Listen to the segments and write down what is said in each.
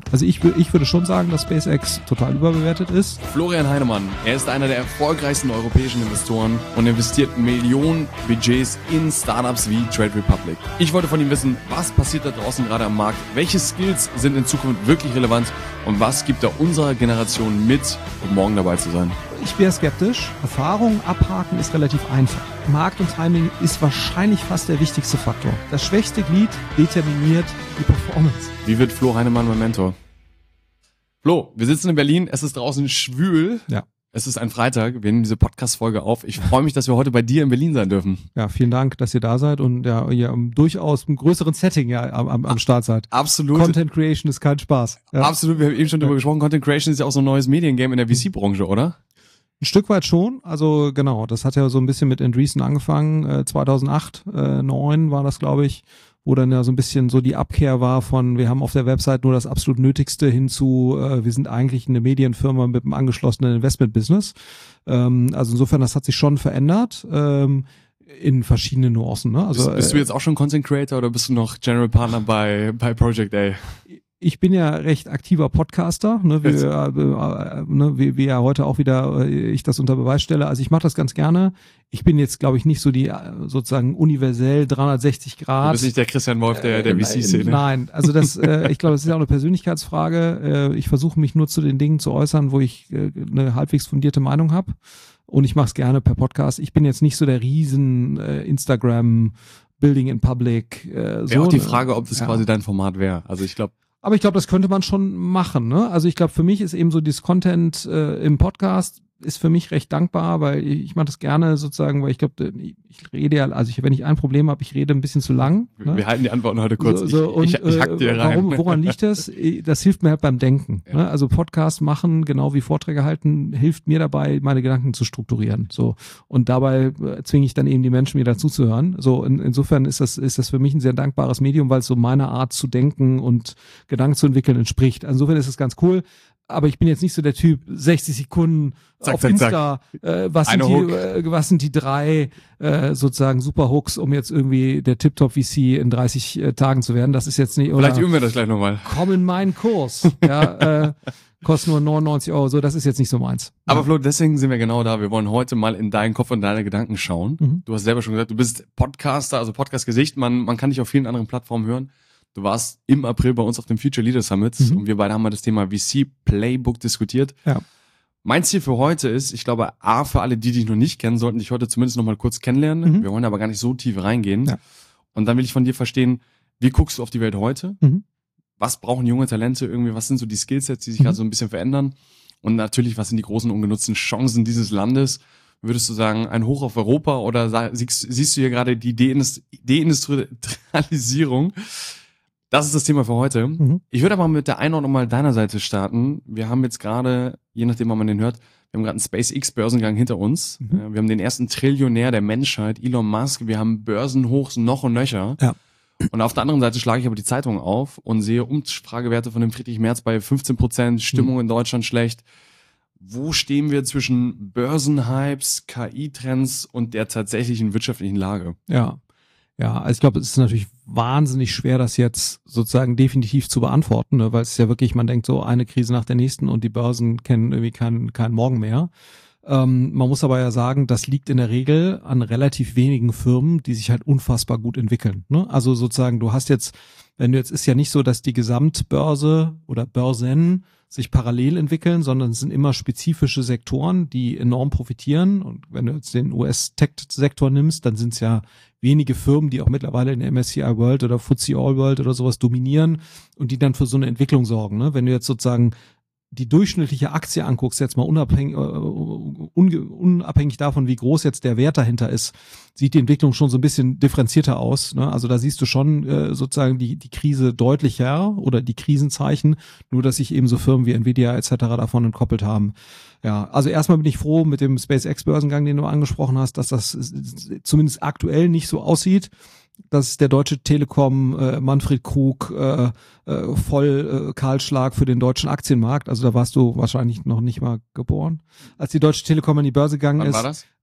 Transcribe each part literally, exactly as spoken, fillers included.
Also ich, ich würde schon sagen, dass SpaceX total überbewertet ist. Florian Heinemann, er ist einer der erfolgreichsten europäischen Investoren und investiert Millionen Budgets in Startups wie Trade Republic. Ich wollte von ihm wissen, was passiert da draußen gerade am Markt, welche Skills sind in Zukunft wirklich relevant und was gibt er unserer Generation mit, um morgen dabei zu sein. Ich wäre skeptisch. Erfahrung abhaken ist relativ einfach. Markt und Timing ist wahrscheinlich fast der wichtigste Faktor. Das schwächste Glied determiniert die Performance. Wie wird Flo Heinemann mein Mentor? Flo, wir sitzen in Berlin, es ist draußen schwül. Ja. Es ist ein Freitag, wir nehmen diese Podcast-Folge auf. Ich freue mich, dass wir heute bei dir in Berlin sein dürfen. Ja, vielen Dank, dass ihr da seid und ja, ihr um, durchaus im größeren Setting ja am, am, am Start seid. Absolut. Content Creation ist kein Spaß. Ja. Absolut, wir haben eben schon darüber gesprochen, Content Creation ist ja auch so ein neues Mediengame in der V C-Branche, oder? Ein Stück weit schon, also genau, das hat ja so ein bisschen mit Andreessen angefangen, äh, zweitausendacht, äh, neun war das, glaube ich, wo dann ja so ein bisschen so die Abkehr war von, wir haben auf der Website nur das absolut Nötigste hinzu, äh, wir sind eigentlich eine Medienfirma mit einem angeschlossenen Investment-Business. Ähm, also insofern, das hat sich schon verändert, ähm, in verschiedenen Nuancen. Ne? Also, bist, bist du jetzt auch schon Content Creator oder bist du noch General Partner bei, bei Project A? Ich bin ja recht aktiver Podcaster, ne, wie, äh, äh, ne, wie, wie ja heute auch wieder äh, ich das unter Beweis stelle. Also ich mache das ganz gerne. Ich bin jetzt, glaube ich, nicht so die äh, sozusagen universell dreihundertsechzig Grad. Du bist nicht der Christian Wolf der, der äh, V C-Szene. Nein, also das, äh, ich glaube, das ist ja auch eine Persönlichkeitsfrage. Äh, ich versuche mich nur zu den Dingen zu äußern, wo ich äh, eine halbwegs fundierte Meinung habe. Und ich mache es gerne per Podcast. Ich bin jetzt nicht so der riesen äh, Instagram Building in Public. Äh, so, ja, auch die Frage, ob das ja. quasi dein Format wäre. Also ich glaube, Aber ich glaube, das könnte man schon machen. Ne? Also ich glaube, für mich ist eben so dieses Content äh, im Podcast ist für mich recht dankbar, weil ich, ich mache das gerne sozusagen, weil ich glaube, ich rede ja, also ich, wenn ich ein Problem habe, ich rede ein bisschen zu lang. Ne? Wir halten die Antworten heute kurz. So, so, ich, und, ich, ich hack dir rein. Warum, woran liegt das? Das hilft mir halt beim Denken. Ja. Ne? Also Podcast machen, genau wie Vorträge halten, hilft mir dabei, meine Gedanken zu strukturieren. So und dabei zwinge ich dann eben die Menschen, mir dazu zu hören. So in, insofern ist das ist das für mich ein sehr dankbares Medium, weil es so meiner Art zu denken und Gedanken zu entwickeln entspricht. Insofern ist es ganz cool. Aber ich bin jetzt nicht so der Typ, sechzig Sekunden zack, auf zack, Insta, zack. Äh, was, sind die, äh, was sind die drei äh, sozusagen super Hooks, um jetzt irgendwie der Tip-Top-V C in dreißig äh, Tagen zu werden. Das ist jetzt nicht, oder vielleicht üben wir das gleich nochmal. Komm in meinen Kurs. ja, äh, kostet nur neunundneunzig Euro, so, das ist jetzt nicht so meins. Aber Flo, deswegen sind wir genau da. Wir wollen heute mal in deinen Kopf und deine Gedanken schauen. Mhm. Du hast selber schon gesagt, du bist Podcaster, also Podcast-Gesicht. Man, man kann dich auf vielen anderen Plattformen hören. Du warst im April bei uns auf dem Future Leader Summit mhm. und wir beide haben mal das Thema V C Playbook diskutiert. Ja. Mein Ziel für heute ist, ich glaube, A, für alle, die dich noch nicht kennen, sollten dich heute zumindest noch mal kurz kennenlernen. Mhm. Wir wollen aber gar nicht so tief reingehen. Ja. Und dann will ich von dir verstehen, wie guckst du auf die Welt heute? Mhm. Was brauchen junge Talente irgendwie? Was sind so die Skillsets, die sich mhm. gerade so ein bisschen verändern? Und natürlich, was sind die großen ungenutzten Chancen dieses Landes? Würdest du sagen, ein Hoch auf Europa oder siehst, siehst du hier gerade die Deindustrialisierung? Das ist das Thema für heute. Mhm. Ich würde aber mit der Einordnung mal deiner Seite starten. Wir haben jetzt gerade, je nachdem, wann man den hört, wir haben gerade einen SpaceX-Börsengang hinter uns. Mhm. Wir haben den ersten Trillionär der Menschheit, Elon Musk. Wir haben Börsenhochs noch und nöcher. Ja. Und auf der anderen Seite schlage ich aber die Zeitung auf und sehe Umfragewerte von dem Friedrich Merz bei fünfzehn Prozent, Stimmung mhm. in Deutschland schlecht. Wo stehen wir zwischen Börsenhypes, K I-Trends und der tatsächlichen wirtschaftlichen Lage? Ja. Ja, also ich glaube, es ist natürlich wahnsinnig schwer, das jetzt sozusagen definitiv zu beantworten, ne, weil es ist ja wirklich, man denkt so eine Krise nach der nächsten und die Börsen kennen irgendwie keinen keinen Morgen mehr. Ähm, man muss aber ja sagen, das liegt in der Regel an relativ wenigen Firmen, die sich halt unfassbar gut entwickeln. Ne? Also sozusagen, du hast jetzt, wenn du jetzt, ist ja nicht so, dass die Gesamtbörse oder Börsen sich parallel entwickeln, sondern es sind immer spezifische Sektoren, die enorm profitieren. Und wenn du jetzt den U S-Tech-Sektor nimmst, dann sind es ja wenige Firmen, die auch mittlerweile in der M S C I World oder F T S E All World oder sowas dominieren und die dann für so eine Entwicklung sorgen. Ne? Wenn du jetzt sozusagen die durchschnittliche Aktie anguckst, jetzt mal unabhängig, unabhängig davon, wie groß jetzt der Wert dahinter ist, sieht die Entwicklung schon so ein bisschen differenzierter aus. Ne? Also da siehst du schon äh, sozusagen die die Krise deutlicher oder die Krisenzeichen, nur dass sich eben so Firmen wie Nvidia et cetera davon entkoppelt haben. Ja, also erstmal bin ich froh mit dem SpaceX-Börsengang, den du angesprochen hast, dass das zumindest aktuell nicht so aussieht, dass der Deutsche Telekom, äh, Manfred Krug, äh, äh, voll äh, Kahlschlag für den deutschen Aktienmarkt. Also da warst du wahrscheinlich noch nicht mal geboren. Als die Deutsche Telekom an die Börse gegangen Wann ist. war das?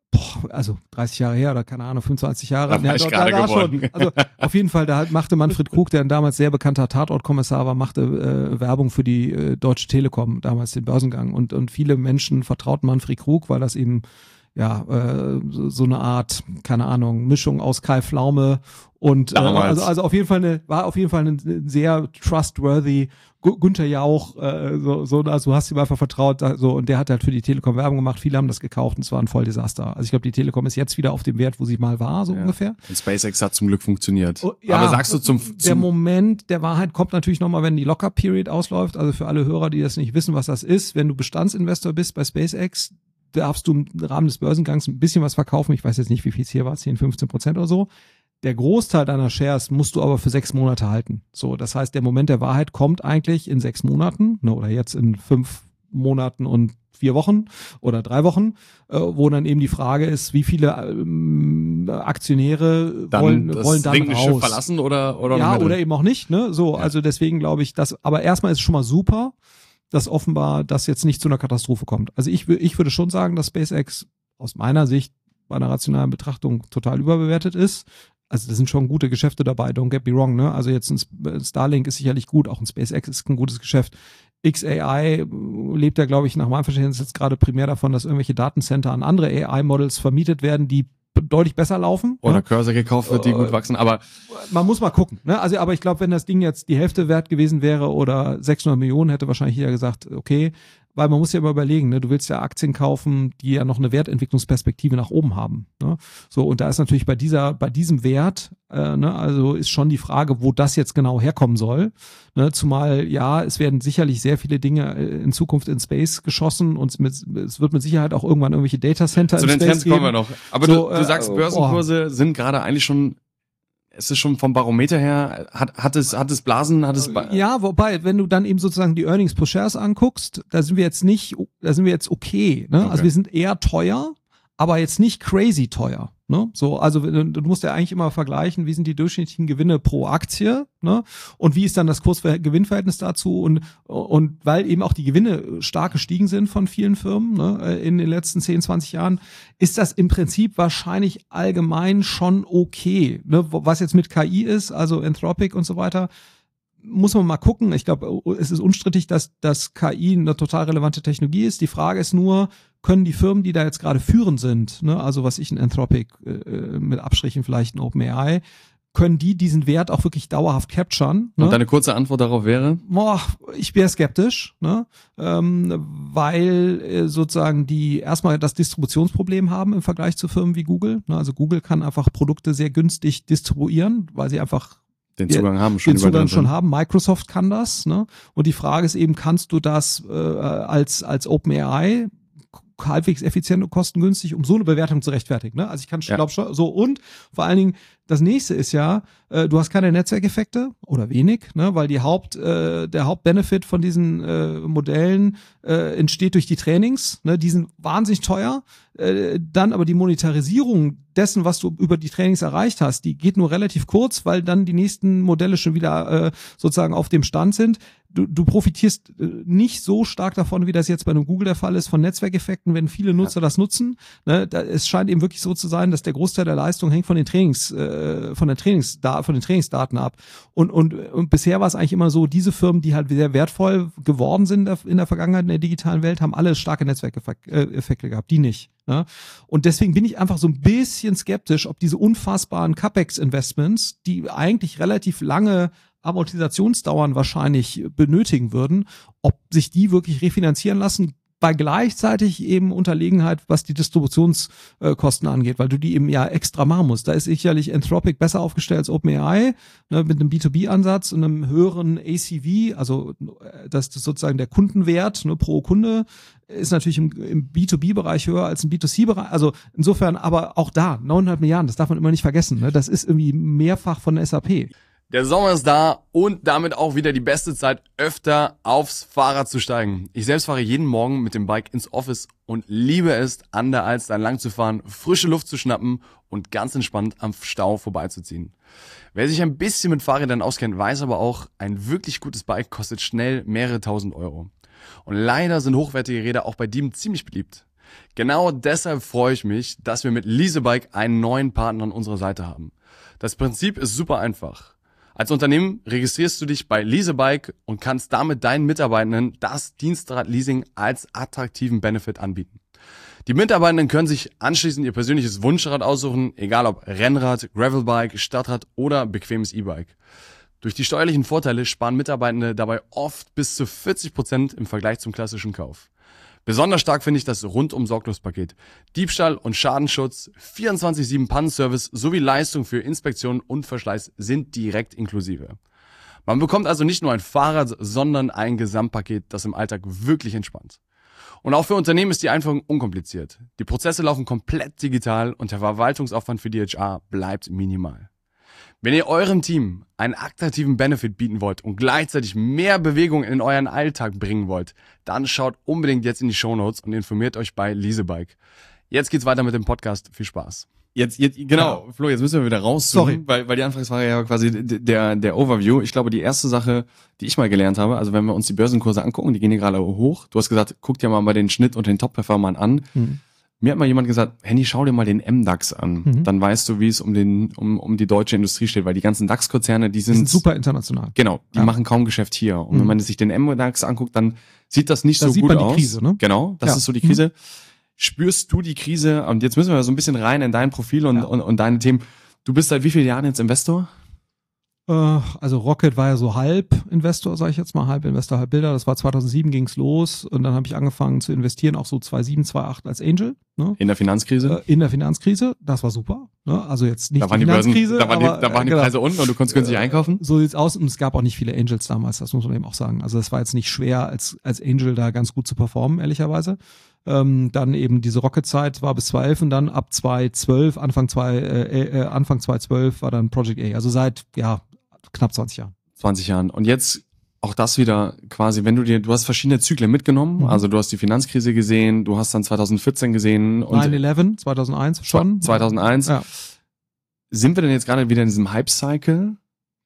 boah, also dreißig Jahre her oder keine Ahnung, fünfundzwanzig Jahre. Da war ja, ich da, gerade da, da geworden. schon. Also auf jeden Fall, da machte Manfred Krug, der ein damals sehr bekannter Tatortkommissar war, machte äh, Werbung für die äh, Deutsche Telekom, damals den Börsengang. Und, und viele Menschen vertrauten Manfred Krug, weil das eben ja, äh, so, so eine Art, keine Ahnung, Mischung aus Kai Pflaume und äh, also, also auf jeden Fall eine, war auf jeden Fall ein sehr trustworthy Günther Jauch, äh, so, so, also du hast ihm einfach vertraut, so, und der hat halt für die Telekom Werbung gemacht, viele haben das gekauft und es war ein Volldesaster. Also ich glaube, die Telekom ist jetzt wieder auf dem Wert, wo sie mal war, so ja. ungefähr. Und SpaceX hat zum Glück funktioniert. Oh, ja, aber sagst du zum, zum der Moment der Wahrheit kommt natürlich nochmal, wenn die Lockup-Period ausläuft, also für alle Hörer, die das nicht wissen, was das ist, wenn du Bestandsinvestor bist bei SpaceX, darfst du im Rahmen des Börsengangs ein bisschen was verkaufen. Ich weiß jetzt nicht, wie viel es hier war, zehn, fünfzehn Prozent oder so. Der Großteil deiner Shares musst du aber für sechs Monate halten. So, das heißt, der Moment der Wahrheit kommt eigentlich in sechs Monaten, ne, oder jetzt in fünf Monaten und vier Wochen oder drei Wochen, äh, wo dann eben die Frage ist, wie viele ähm, Aktionäre dann wollen, das wollen dann Ringlichschiff raus. verlassen oder, oder ja, oder eben auch nicht, ne? So, ja. Also deswegen glaube ich, dass, aber erstmal ist es schon mal super, dass offenbar das jetzt nicht zu einer Katastrophe kommt. Also ich, ich würde schon sagen, dass SpaceX aus meiner Sicht bei einer rationalen Betrachtung total überbewertet ist. Also da sind schon gute Geschäfte dabei, don't get me wrong, ne? Also jetzt ein Starlink ist sicherlich gut, auch ein SpaceX ist ein gutes Geschäft. X A I lebt ja, glaube ich, nach meinem Verständnis jetzt gerade primär davon, dass irgendwelche Datencenter an andere A I-Models vermietet werden, die deutlich besser laufen. Oder ne? Cursor gekauft wird, die äh, gut wachsen, aber man muss mal gucken. Ne? Also, aber ich glaube, wenn das Ding jetzt die Hälfte wert gewesen wäre oder sechshundert Millionen, hätte wahrscheinlich jeder gesagt, okay, weil man muss ja immer überlegen, ne? Du willst ja Aktien kaufen, die ja noch eine Wertentwicklungsperspektive nach oben haben. Ne? So, und da ist natürlich bei dieser, bei diesem Wert, äh, ne, also ist schon die Frage, wo das jetzt genau herkommen soll. Ne? Zumal, ja, es werden sicherlich sehr viele Dinge in Zukunft in Space geschossen und es, mit, es wird mit Sicherheit auch irgendwann irgendwelche Datacenter in in Space Space geben. Zu den Trends kommen wir noch. Aber so, du, du sagst, Börsenkurse äh, sind gerade eigentlich schon, es ist schon vom Barometer her, hat, hat es, hat es Blasen, hat es... Ba- ja, wobei, wenn du dann eben sozusagen die Earnings per Shares anguckst, da sind wir jetzt nicht, da sind wir jetzt okay, ne? Okay. Also wir sind eher teuer, aber jetzt nicht crazy teuer. Ne? So, also du musst ja eigentlich immer vergleichen, wie sind die durchschnittlichen Gewinne pro Aktie, ne? Und wie ist dann das Kurs-Gewinn-Verhältnis dazu und und weil eben auch die Gewinne stark gestiegen sind von vielen Firmen, ne, in den letzten zehn, zwanzig Jahren, ist das im Prinzip wahrscheinlich allgemein schon okay, ne? Was jetzt mit K I ist, also Anthropic und so weiter, muss man mal gucken. Ich glaube, es ist unstrittig, dass, dass K I eine total relevante Technologie ist. Die Frage ist nur, können die Firmen, die da jetzt gerade führend sind, ne, also was ich in Anthropic äh, mit Abstrichen vielleicht in OpenAI, können die diesen Wert auch wirklich dauerhaft capturen? Ne? Und deine kurze Antwort darauf wäre? Boah, ich wäre skeptisch, ne? ähm, weil äh, sozusagen die erstmal das Distributionsproblem haben im Vergleich zu Firmen wie Google. Ne? Also Google kann einfach Produkte sehr günstig distribuieren, weil sie einfach den Zugang haben schon. Den Zugang schon haben. Microsoft kann das, ne? Und die Frage ist eben, kannst du das äh, als als OpenAI halbwegs effizient und kostengünstig, um so eine Bewertung zu rechtfertigen, ne? Also ich kann, ja. glaube schon, so, und vor allen Dingen, das nächste ist ja, äh, du hast keine Netzwerkeffekte oder wenig, ne, weil die Haupt, äh, der Hauptbenefit von diesen äh, Modellen äh, entsteht durch die Trainings, ne, die sind wahnsinnig teuer, äh, dann aber die Monetarisierung dessen, was du über die Trainings erreicht hast, die geht nur relativ kurz, weil dann die nächsten Modelle schon wieder äh, sozusagen auf dem Stand sind. Du, du profitierst äh, nicht so stark davon, wie das jetzt bei einem Google der Fall ist, von Netzwerkeffekten, wenn viele Nutzer ja. das nutzen. Ne, da, es scheint eben wirklich so zu sein, dass der Großteil der Leistung hängt von den Trainings, äh, von der Trainings, von den Trainingsdaten ab. Und, und, und bisher war es eigentlich immer so, diese Firmen, die halt sehr wertvoll geworden sind in der, in der Vergangenheit in der digitalen Welt, haben alle starke Netzwerkeffekte gehabt, die nicht. Ne? Und deswegen bin ich einfach so ein bisschen skeptisch, ob diese unfassbaren CapEx-Investments, die eigentlich relativ lange Amortisationsdauern wahrscheinlich benötigen würden, ob sich die wirklich refinanzieren lassen, bei gleichzeitig eben Unterlegenheit, was die Distributionskosten angeht, weil du die eben ja extra machen musst. Da ist sicherlich Anthropic besser aufgestellt als OpenAI, ne, mit einem B zwei B-Ansatz und einem höheren A C V, also das ist sozusagen der Kundenwert, ne, pro Kunde, ist natürlich im, im B zwei B-Bereich höher als im B zwei C-Bereich. Also insofern, aber auch da, neuneinhalb Milliarden, das darf man immer nicht vergessen. Ne? Das ist irgendwie mehrfach von der S A P. Der Sommer ist da und damit auch wieder die beste Zeit, öfter aufs Fahrrad zu steigen. Ich selbst fahre jeden Morgen mit dem Bike ins Office und liebe es, an der Alster entlang zu fahren, frische Luft zu schnappen und ganz entspannt am Stau vorbeizuziehen. Wer sich ein bisschen mit Fahrrädern auskennt, weiß aber auch, ein wirklich gutes Bike kostet schnell mehrere tausend Euro. Und leider sind hochwertige Räder auch bei Diemen ziemlich beliebt. Genau deshalb freue ich mich, dass wir mit Leasebike einen neuen Partner an unserer Seite haben. Das Prinzip ist super einfach. Als Unternehmen registrierst du dich bei Leasebike und kannst damit deinen Mitarbeitenden das Dienstradleasing als attraktiven Benefit anbieten. Die Mitarbeitenden können sich anschließend ihr persönliches Wunschrad aussuchen, egal ob Rennrad, Gravelbike, Stadtrad oder bequemes E-Bike. Durch die steuerlichen Vorteile sparen Mitarbeitende dabei oft bis zu vierzig Prozent im Vergleich zum klassischen Kauf. Besonders stark finde ich das Rundum-Sorglos-Paket. Diebstahl und Schadenschutz, vierundzwanzig sieben Pannenservice sowie Leistung für Inspektion und Verschleiß sind direkt inklusive. Man bekommt also nicht nur ein Fahrrad, sondern ein Gesamtpaket, das im Alltag wirklich entspannt. Und auch für Unternehmen ist die Einführung unkompliziert. Die Prozesse laufen komplett digital und der Verwaltungsaufwand für die H R bleibt minimal. Wenn ihr eurem Team einen attraktiven Benefit bieten wollt und gleichzeitig mehr Bewegung in euren Alltag bringen wollt, dann schaut unbedingt jetzt in die Shownotes und informiert euch bei Leasebike. Jetzt geht's weiter mit dem Podcast. Viel Spaß. Jetzt, jetzt genau, ja. Flo, jetzt müssen wir wieder raus. Sorry. Weil, weil die Anfangsfrage ja quasi der, der Overview. Ich glaube, die erste Sache, die ich mal gelernt habe, also wenn wir uns die Börsenkurse angucken, die gehen hier gerade hoch. Du hast gesagt, guck dir mal bei den Schnitt und den Top-Performern an. Mhm. Mir hat mal jemand gesagt, Henny, schau dir mal den M DAX an. Mhm. Dann weißt du, wie es um den um um die deutsche Industrie steht, weil die ganzen DAX-Konzerne, die sind, die sind super international. Genau, die ja. machen kaum Geschäft hier. Und mhm. wenn man sich den M DAX anguckt, dann sieht das nicht da so sieht gut man die aus. Krise, ne? Genau, das ja. ist so die Krise. Mhm. Spürst du die Krise? Und jetzt müssen wir so ein bisschen rein in dein Profil und, ja. und, und deine Themen. Du bist seit wie vielen Jahren jetzt Investor? Also Rocket war ja so halb Investor, sage ich jetzt mal, halb Investor, halb Bilder. Das war zweitausendsieben ging's los und dann habe ich angefangen zu investieren, auch so zweitausendsieben, zweitausendacht als Angel. Ne? In der Finanzkrise? In der Finanzkrise, das war super. Ne? Also jetzt nicht da waren die Finanzkrise, die Börsen, da waren aber, die, da waren die genau. Preise unten und du konntest günstig äh, einkaufen? So sieht's aus und es gab auch nicht viele Angels damals, das muss man eben auch sagen. Also es war jetzt nicht schwer, als als Angel da ganz gut zu performen, ehrlicherweise. Ähm, dann eben diese Rocket-Zeit war bis zweitausendelf und dann ab zweitausendzwölf, Anfang, zwei, äh, äh, Anfang zweitausendzwölf war dann Project A. Also seit, ja, knapp zwanzig Jahren. zwanzig Jahren. Und jetzt auch das wieder quasi, wenn du dir, du hast verschiedene Zyklen mitgenommen, mhm. also du hast die Finanzkrise gesehen, du hast dann zweitausendvierzehn gesehen. Und neun elf, zweitausendeins schon. zweitausendeins. Ja. Sind wir denn jetzt gerade wieder in diesem Hype-Cycle?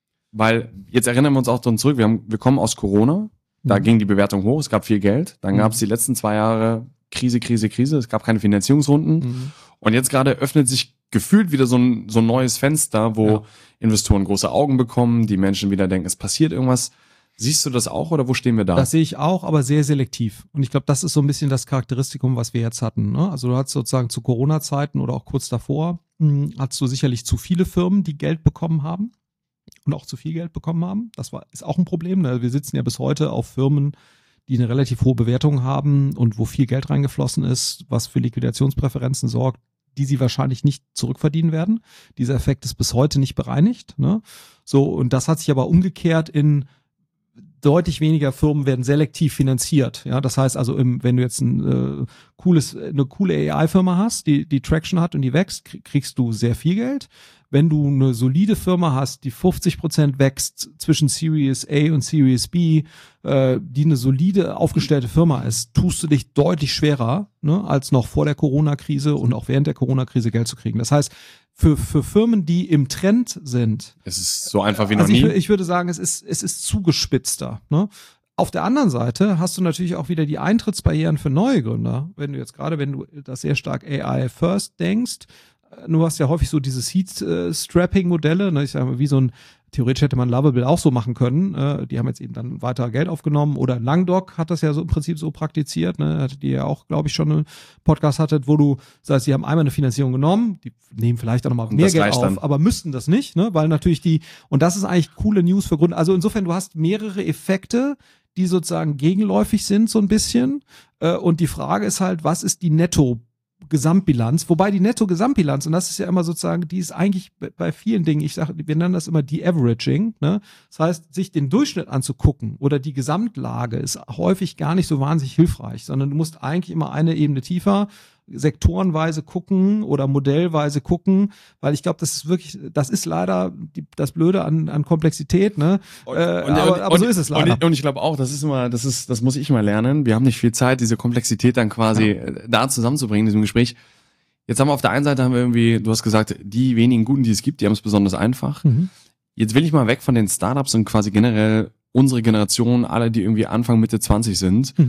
Weil jetzt erinnern wir uns auch dran zurück, wir, haben, wir kommen aus Corona, da mhm. ging die Bewertung hoch, es gab viel Geld, dann mhm. gab es die letzten zwei Jahre Krise, Krise, Krise, es gab keine Finanzierungsrunden mhm. und jetzt gerade öffnet sich gefühlt wieder so ein, so ein neues Fenster, wo ja. Investoren große Augen bekommen, die Menschen wieder denken, es passiert irgendwas. Siehst du das auch oder wo stehen wir da? Das sehe ich auch, aber sehr selektiv. Und ich glaube, das ist so ein bisschen das Charakteristikum, was wir jetzt hatten. Ne? Also du hattest sozusagen zu Corona-Zeiten oder auch kurz davor, mh, hattest du sicherlich zu viele Firmen, die Geld bekommen haben und auch zu viel Geld bekommen haben. Das war ist auch ein Problem. Ne? Wir sitzen ja bis heute auf Firmen, die eine relativ hohe Bewertung haben und wo viel Geld reingeflossen ist, was für Liquidationspräferenzen sorgt, die sie wahrscheinlich nicht zurückverdienen werden. Dieser Effekt ist bis heute nicht bereinigt. Ne? So, und das hat sich aber umgekehrt in deutlich weniger Firmen werden selektiv finanziert. Ja, das heißt also, im, wenn du jetzt ein äh, cooles, eine coole A I-Firma hast, die die Traction hat und die wächst, kriegst du sehr viel Geld. Wenn du eine solide Firma hast, die fünfzig Prozent wächst zwischen Series A und Series B, äh, die eine solide aufgestellte Firma ist, tust du dich deutlich schwerer, ne, als noch vor der Corona-Krise und auch während der Corona-Krise Geld zu kriegen. Das heißt, für für Firmen, die im Trend sind, es ist so einfach wie noch also nie. Ich, ich würde sagen, es ist es ist zugespitzter. Ne? Auf der anderen Seite hast du natürlich auch wieder die Eintrittsbarrieren für neue Gründer. Wenn du jetzt gerade, wenn du das sehr stark A I first denkst, du hast ja häufig so diese Seed-Strapping-Modelle, ne? Ich sage mal, wie so ein, theoretisch hätte man Lovable auch so machen können, äh, die haben jetzt eben dann weiter Geld aufgenommen oder Langdoc hat das ja so im Prinzip so praktiziert, ne? Hattet ihr ja auch, glaube ich, schon einen Podcast hattet, wo du sagst, sie haben einmal eine Finanzierung genommen, die nehmen vielleicht auch nochmal mehr Geld auf, dann. aber müssten das nicht, ne? Weil natürlich die, und das ist eigentlich coole News für Gründer, also insofern, du hast mehrere Effekte, die sozusagen gegenläufig sind so ein bisschen äh, und die Frage ist halt, was ist die Netto Gesamtbilanz, wobei die Netto-Gesamtbilanz, und das ist ja immer sozusagen, die ist eigentlich bei vielen Dingen, ich sage, wir nennen das immer die Averaging, ne? Das heißt, sich den Durchschnitt anzugucken oder die Gesamtlage ist häufig gar nicht so wahnsinnig hilfreich, sondern du musst eigentlich immer eine Ebene tiefer, sektorenweise gucken oder modellweise gucken, weil ich glaube, das ist wirklich, das ist leider die, das Blöde an, an Komplexität, ne? Und, äh, und, aber, und, aber so ist es leider. Und ich, und ich glaube auch, das ist immer, das ist, das muss ich immer lernen. Wir haben nicht viel Zeit, diese Komplexität dann quasi ja. da zusammenzubringen in diesem Gespräch. Jetzt haben wir auf der einen Seite haben wir irgendwie, du hast gesagt, die wenigen Guten, die es gibt, die haben es besonders einfach. Mhm. Jetzt will ich mal weg von den Startups und quasi generell unsere Generation, alle, die irgendwie Anfang, Mitte zwanzig sind. Mhm.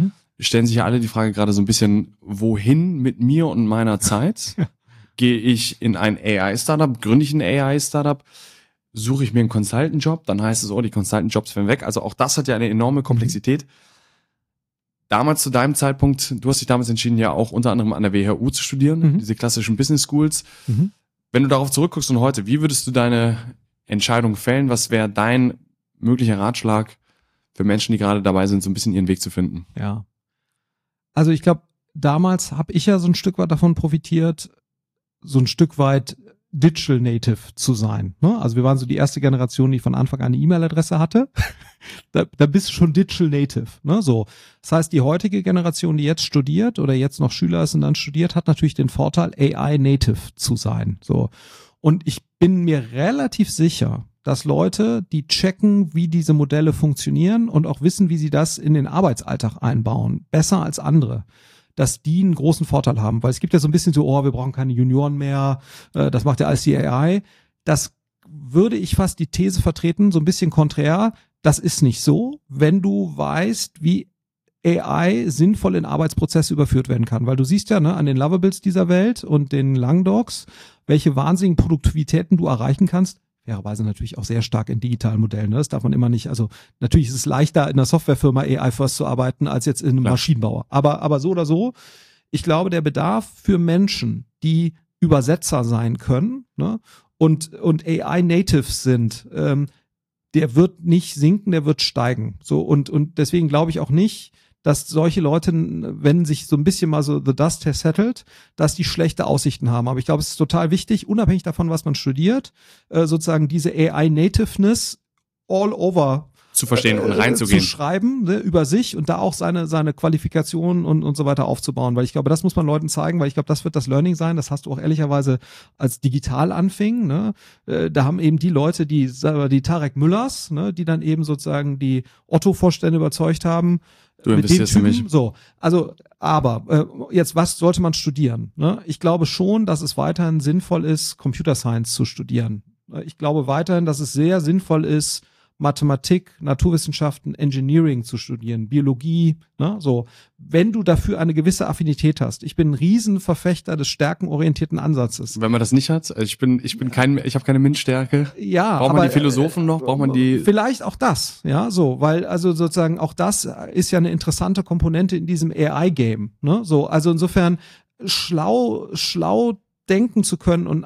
stellen sich ja alle die Frage gerade so ein bisschen, wohin mit mir und meiner Zeit? Gehe ich in ein A I-Startup, gründe ich ein A I-Startup, suche ich mir einen Consultant-Job, dann heißt es, oh, die Consultant-Jobs werden weg. Also auch das hat ja eine enorme Komplexität. Damals zu deinem Zeitpunkt, du hast dich damals entschieden, ja auch unter anderem an der W H U zu studieren, mhm. diese klassischen Business Schools. Mhm. Wenn du darauf zurückguckst und heute, wie würdest du deine Entscheidung fällen? Was wäre dein möglicher Ratschlag für Menschen, die gerade dabei sind, so ein bisschen ihren Weg zu finden? Ja. Also ich glaube, damals habe ich ja so ein Stück weit davon profitiert, so ein Stück weit Digital Native zu sein. Ne? Also wir waren so die erste Generation, die von Anfang an eine E-Mail-Adresse hatte. da, da bist du schon Digital Native. Ne? So. Das heißt, die heutige Generation, die jetzt studiert oder jetzt noch Schüler ist und dann studiert, hat natürlich den Vorteil, A I Native zu sein. So. Und ich bin mir relativ sicher, dass Leute, die checken, wie diese Modelle funktionieren und auch wissen, wie sie das in den Arbeitsalltag einbauen, besser als andere, dass die einen großen Vorteil haben. Weil es gibt ja so ein bisschen so, oh, wir brauchen keine Junioren mehr, äh, das macht ja alles die A I. Das würde ich fast die These vertreten, so ein bisschen konträr, das ist nicht so, wenn du weißt, wie A I sinnvoll in Arbeitsprozesse überführt werden kann. Weil du siehst ja ne, an den Lovables dieser Welt und den Langdogs, welche wahnsinnigen Produktivitäten du erreichen kannst. Fairerweise natürlich auch sehr stark in digitalen Modellen. Ne? Das darf man immer nicht, also natürlich ist es leichter, in einer Softwarefirma A I-first zu arbeiten, als jetzt in einem Klar. Maschinenbauer. Aber, aber so oder so, ich glaube, der Bedarf für Menschen, die Übersetzer sein können ne? und, und A I-Natives sind, ähm, der wird nicht sinken, der wird steigen. So und, und deswegen glaube ich auch nicht, dass solche Leute, wenn sich so ein bisschen mal so the dust has settled, dass die schlechte Aussichten haben. Aber ich glaube, es ist total wichtig, unabhängig davon, was man studiert, äh, sozusagen diese A I-Nativeness all over zu verstehen und reinzugehen. Zu schreiben ne, über sich und da auch seine seine Qualifikationen und und so weiter aufzubauen, weil ich glaube, das muss man Leuten zeigen, weil ich glaube, das wird das Learning sein, das hast du auch ehrlicherweise als digital anfing, ne? Äh, da haben eben die Leute, die die Tarek Müllers, ne, die dann eben sozusagen die Otto-Vorstände überzeugt haben, du investierst in mich. So, also, aber äh, jetzt, was sollte man studieren? Ne? Ich glaube schon, dass es weiterhin sinnvoll ist, Computer Science zu studieren. Ich glaube weiterhin, dass es sehr sinnvoll ist, Mathematik, Naturwissenschaften, Engineering zu studieren, Biologie, ne, so. Wenn du dafür eine gewisse Affinität hast. Ich bin ein Riesenverfechter des stärkenorientierten Ansatzes. Wenn man das nicht hat, ich bin, ich bin kein, ich habe keine MINT-Stärke. Ja, braucht aber, man die Philosophen noch? Braucht man die? Vielleicht auch das, ja, so, weil also sozusagen auch das ist ja eine interessante Komponente in diesem A I-Game, ne, so. Also insofern schlau, schlau denken zu können und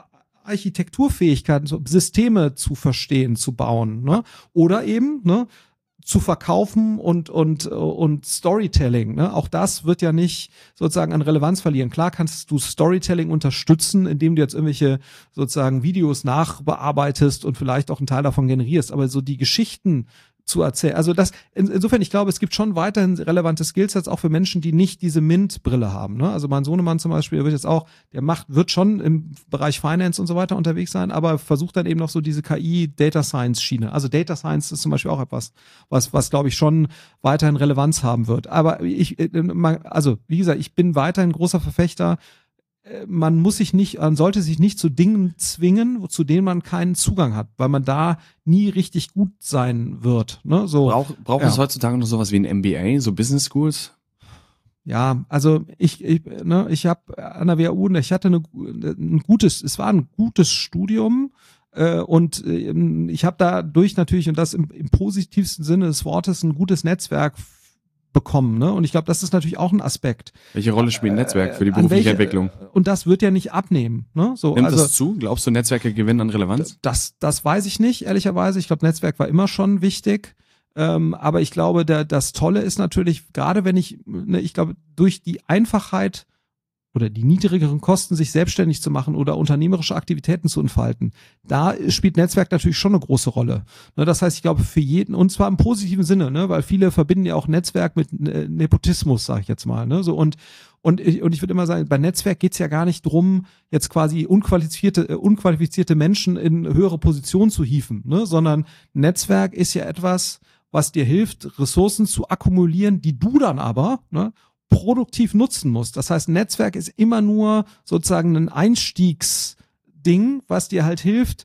Architekturfähigkeiten, so Systeme zu verstehen, zu bauen, ne? Oder eben, ne, zu verkaufen und und und Storytelling, ne? Auch das wird ja nicht sozusagen an Relevanz verlieren. Klar kannst du Storytelling unterstützen, indem du jetzt irgendwelche sozusagen Videos nachbearbeitest und vielleicht auch einen Teil davon generierst, aber so die Geschichten zu erzählen. Also das, in, insofern, ich glaube, es gibt schon weiterhin relevante Skillsets auch für Menschen, die nicht diese Mint-Brille haben. Ne? Also mein Sohnemann zum Beispiel, der wird jetzt auch, der macht, wird schon im Bereich Finance und so weiter unterwegs sein, aber versucht dann eben noch so diese K I-Data-Science-Schiene. Also Data Science ist zum Beispiel auch etwas, was, was glaube ich schon weiterhin Relevanz haben wird. Aber ich, also wie gesagt, ich bin weiterhin großer Verfechter. Man muss sich nicht, man sollte sich nicht zu Dingen zwingen, zu denen man keinen Zugang hat, weil man da nie richtig gut sein wird. Ne? So, Brauch, braucht ja. es heutzutage noch sowas wie ein M B A, so Business Schools? Ja, also ich, ich, ne, ich habe an der W H U, ich hatte eine, ein gutes, es war ein gutes Studium äh, und äh, ich habe dadurch natürlich, und das im, im positivsten Sinne des Wortes, ein gutes Netzwerk bekommen, ne? Und ich glaube, das ist natürlich auch ein Aspekt. Welche Rolle spielt ein Netzwerk für die berufliche welche, Entwicklung? Und das wird ja nicht abnehmen, ne? So, Nimmt also, das zu? Glaubst du, Netzwerke gewinnen an Relevanz? Das, das weiß ich nicht, ehrlicherweise. Ich glaube, Netzwerk war immer schon wichtig. Ähm, aber ich glaube, der, das Tolle ist natürlich, gerade wenn ich, ne, ich glaube, durch die Einfachheit oder die niedrigeren Kosten, sich selbstständig zu machen oder unternehmerische Aktivitäten zu entfalten, da spielt Netzwerk natürlich schon eine große Rolle. Ne, das heißt, ich glaube, für jeden, und zwar im positiven Sinne, ne, weil viele verbinden ja auch Netzwerk mit äh, Nepotismus, sage ich jetzt mal. Ne, so und und ich, und ich würde immer sagen, bei Netzwerk geht's ja gar nicht drum, jetzt quasi unqualifizierte, äh, unqualifizierte Menschen in höhere Positionen zu hieven, ne, sondern Netzwerk ist ja etwas, was dir hilft, Ressourcen zu akkumulieren, die du dann aber, ne, produktiv nutzen musst. Das heißt, Netzwerk ist immer nur sozusagen ein Einstiegsding, was dir halt hilft,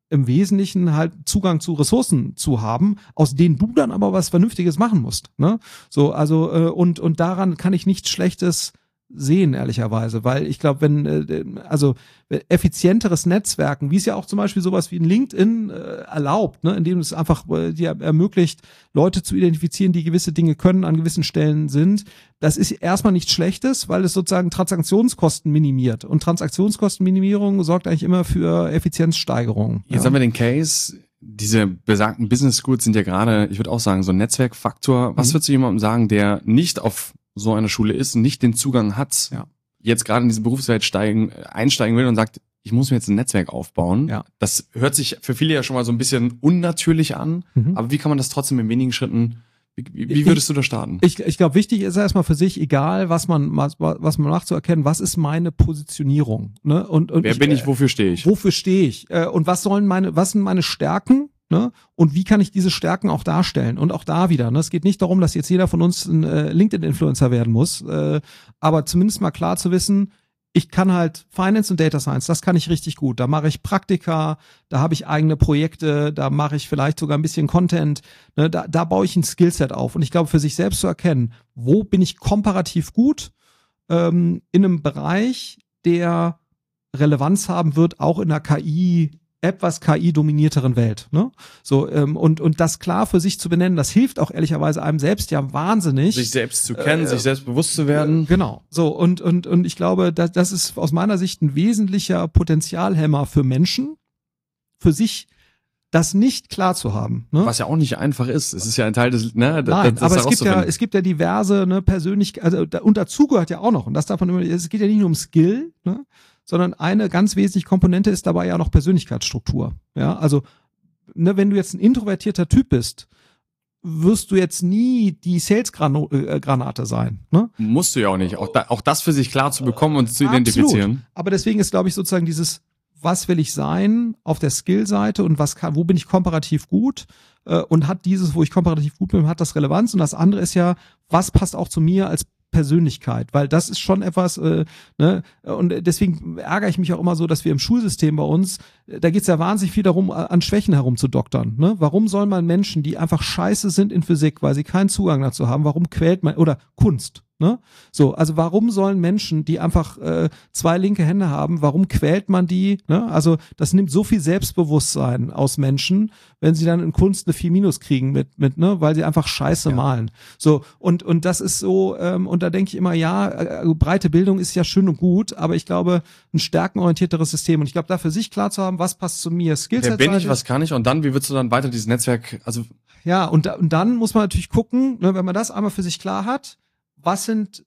im Wesentlichen halt Zugang zu Ressourcen zu haben, aus denen du dann aber was Vernünftiges machen musst. Ne? So, also äh, und und daran kann ich nichts Schlechtes sehen, ehrlicherweise, weil ich glaube, wenn äh, also effizienteres Netzwerken, wie es ja auch zum Beispiel sowas wie ein LinkedIn äh, erlaubt, ne, indem es einfach äh, dir ermöglicht, Leute zu identifizieren, die gewisse Dinge können, an gewissen Stellen sind, das ist erstmal nichts Schlechtes, weil es sozusagen Transaktionskosten minimiert und Transaktionskostenminimierung sorgt eigentlich immer für Effizienzsteigerung. Jetzt ja. haben wir den Case, diese besagten Business Schools sind ja gerade, ich würde auch sagen, so ein Netzwerkfaktor. Was mhm. würdest du jemandem sagen, der nicht auf so einer Schule ist, nicht den Zugang hat, ja. jetzt gerade in diese Berufswelt steigen, einsteigen will und sagt, ich muss mir jetzt ein Netzwerk aufbauen. Ja. Das hört sich für viele ja schon mal so ein bisschen unnatürlich an, mhm. aber wie kann man das trotzdem in wenigen Schritten, wie, wie würdest ich, du da starten? Ich, ich glaube, wichtig ist erstmal für sich, egal was man, was, was man macht, zu erkennen, was ist meine Positionierung? Ne? Und, und Wer ich, bin ich, wofür stehe ich? Wofür stehe ich? Und was sollen meine, was sind meine Stärken? Ne? Und wie kann ich diese Stärken auch darstellen? Und auch da wieder, ne? Es geht nicht darum, dass jetzt jeder von uns ein äh, LinkedIn-Influencer werden muss, äh, aber zumindest mal klar zu wissen, ich kann halt Finance und Data Science, das kann ich richtig gut. Da mache ich Praktika, da habe ich eigene Projekte, da mache ich vielleicht sogar ein bisschen Content, ne? da, da baue ich ein Skillset auf. Und ich glaube, für sich selbst zu erkennen, wo bin ich komparativ gut ähm, in einem Bereich, der Relevanz haben wird, auch in der K I, etwas K I-dominierteren Welt. Ne? So, ähm, und, und das klar für sich zu benennen, das hilft auch ehrlicherweise einem selbst ja wahnsinnig. Sich selbst zu kennen, äh, sich selbst bewusst zu werden. Äh, genau. So, und, und, und ich glaube, das, das ist aus meiner Sicht ein wesentlicher Potenzialhemmer für Menschen, für sich das nicht klar zu haben. Ne? Was ja auch nicht einfach ist. Es ist ja ein Teil des, ne, Nein, das, das aber es gibt ja, es gibt ja diverse, ne, Persönlichkeiten, also, da, und dazu gehört ja auch noch, und das darf man immer, es geht ja nicht nur um Skill, ne, sondern eine ganz wesentliche Komponente ist dabei ja noch Persönlichkeitsstruktur. Ja, also, ne, wenn du jetzt ein introvertierter Typ bist, wirst du jetzt nie die Sales-Granate sein. Ne? Musst du ja auch nicht. Auch, da, auch das für sich klar zu bekommen und zu identifizieren. Absolut. Aber deswegen ist, glaube ich, sozusagen dieses, was will ich sein auf der Skill-Seite und was kann, wo bin ich komparativ gut äh, und hat dieses, wo ich komparativ gut bin, hat das Relevanz. Und das andere ist ja, was passt auch zu mir als Persönlichkeit, weil das ist schon etwas, äh, ne, und deswegen ärgere ich mich auch immer so, dass wir im Schulsystem bei uns, da geht es ja wahnsinnig viel darum, an Schwächen herumzudoktern. Ne? Warum soll man Menschen, die einfach scheiße sind in Physik, weil sie keinen Zugang dazu haben, warum quält man, oder Kunst, ne? So, also warum sollen Menschen, die einfach äh, zwei linke Hände haben, warum quält man die? Ne? Also das nimmt so viel Selbstbewusstsein aus Menschen, wenn sie dann in Kunst eine vier Minus kriegen mit, mit, ne, weil sie einfach scheiße ja. malen. So, und, und das ist so, ähm, und da denke ich immer, ja, äh, breite Bildung ist ja schön und gut, aber ich glaube, ein stärkenorientierteres System. Und ich glaube, da für sich klar zu haben, was passt zu mir, Skillset. Wer bin ich, was kann ich? Und dann, wie würdest du dann weiter dieses Netzwerk, also. Ja, und, da, und dann muss man natürlich gucken, ne, wenn man das einmal für sich klar hat, was sind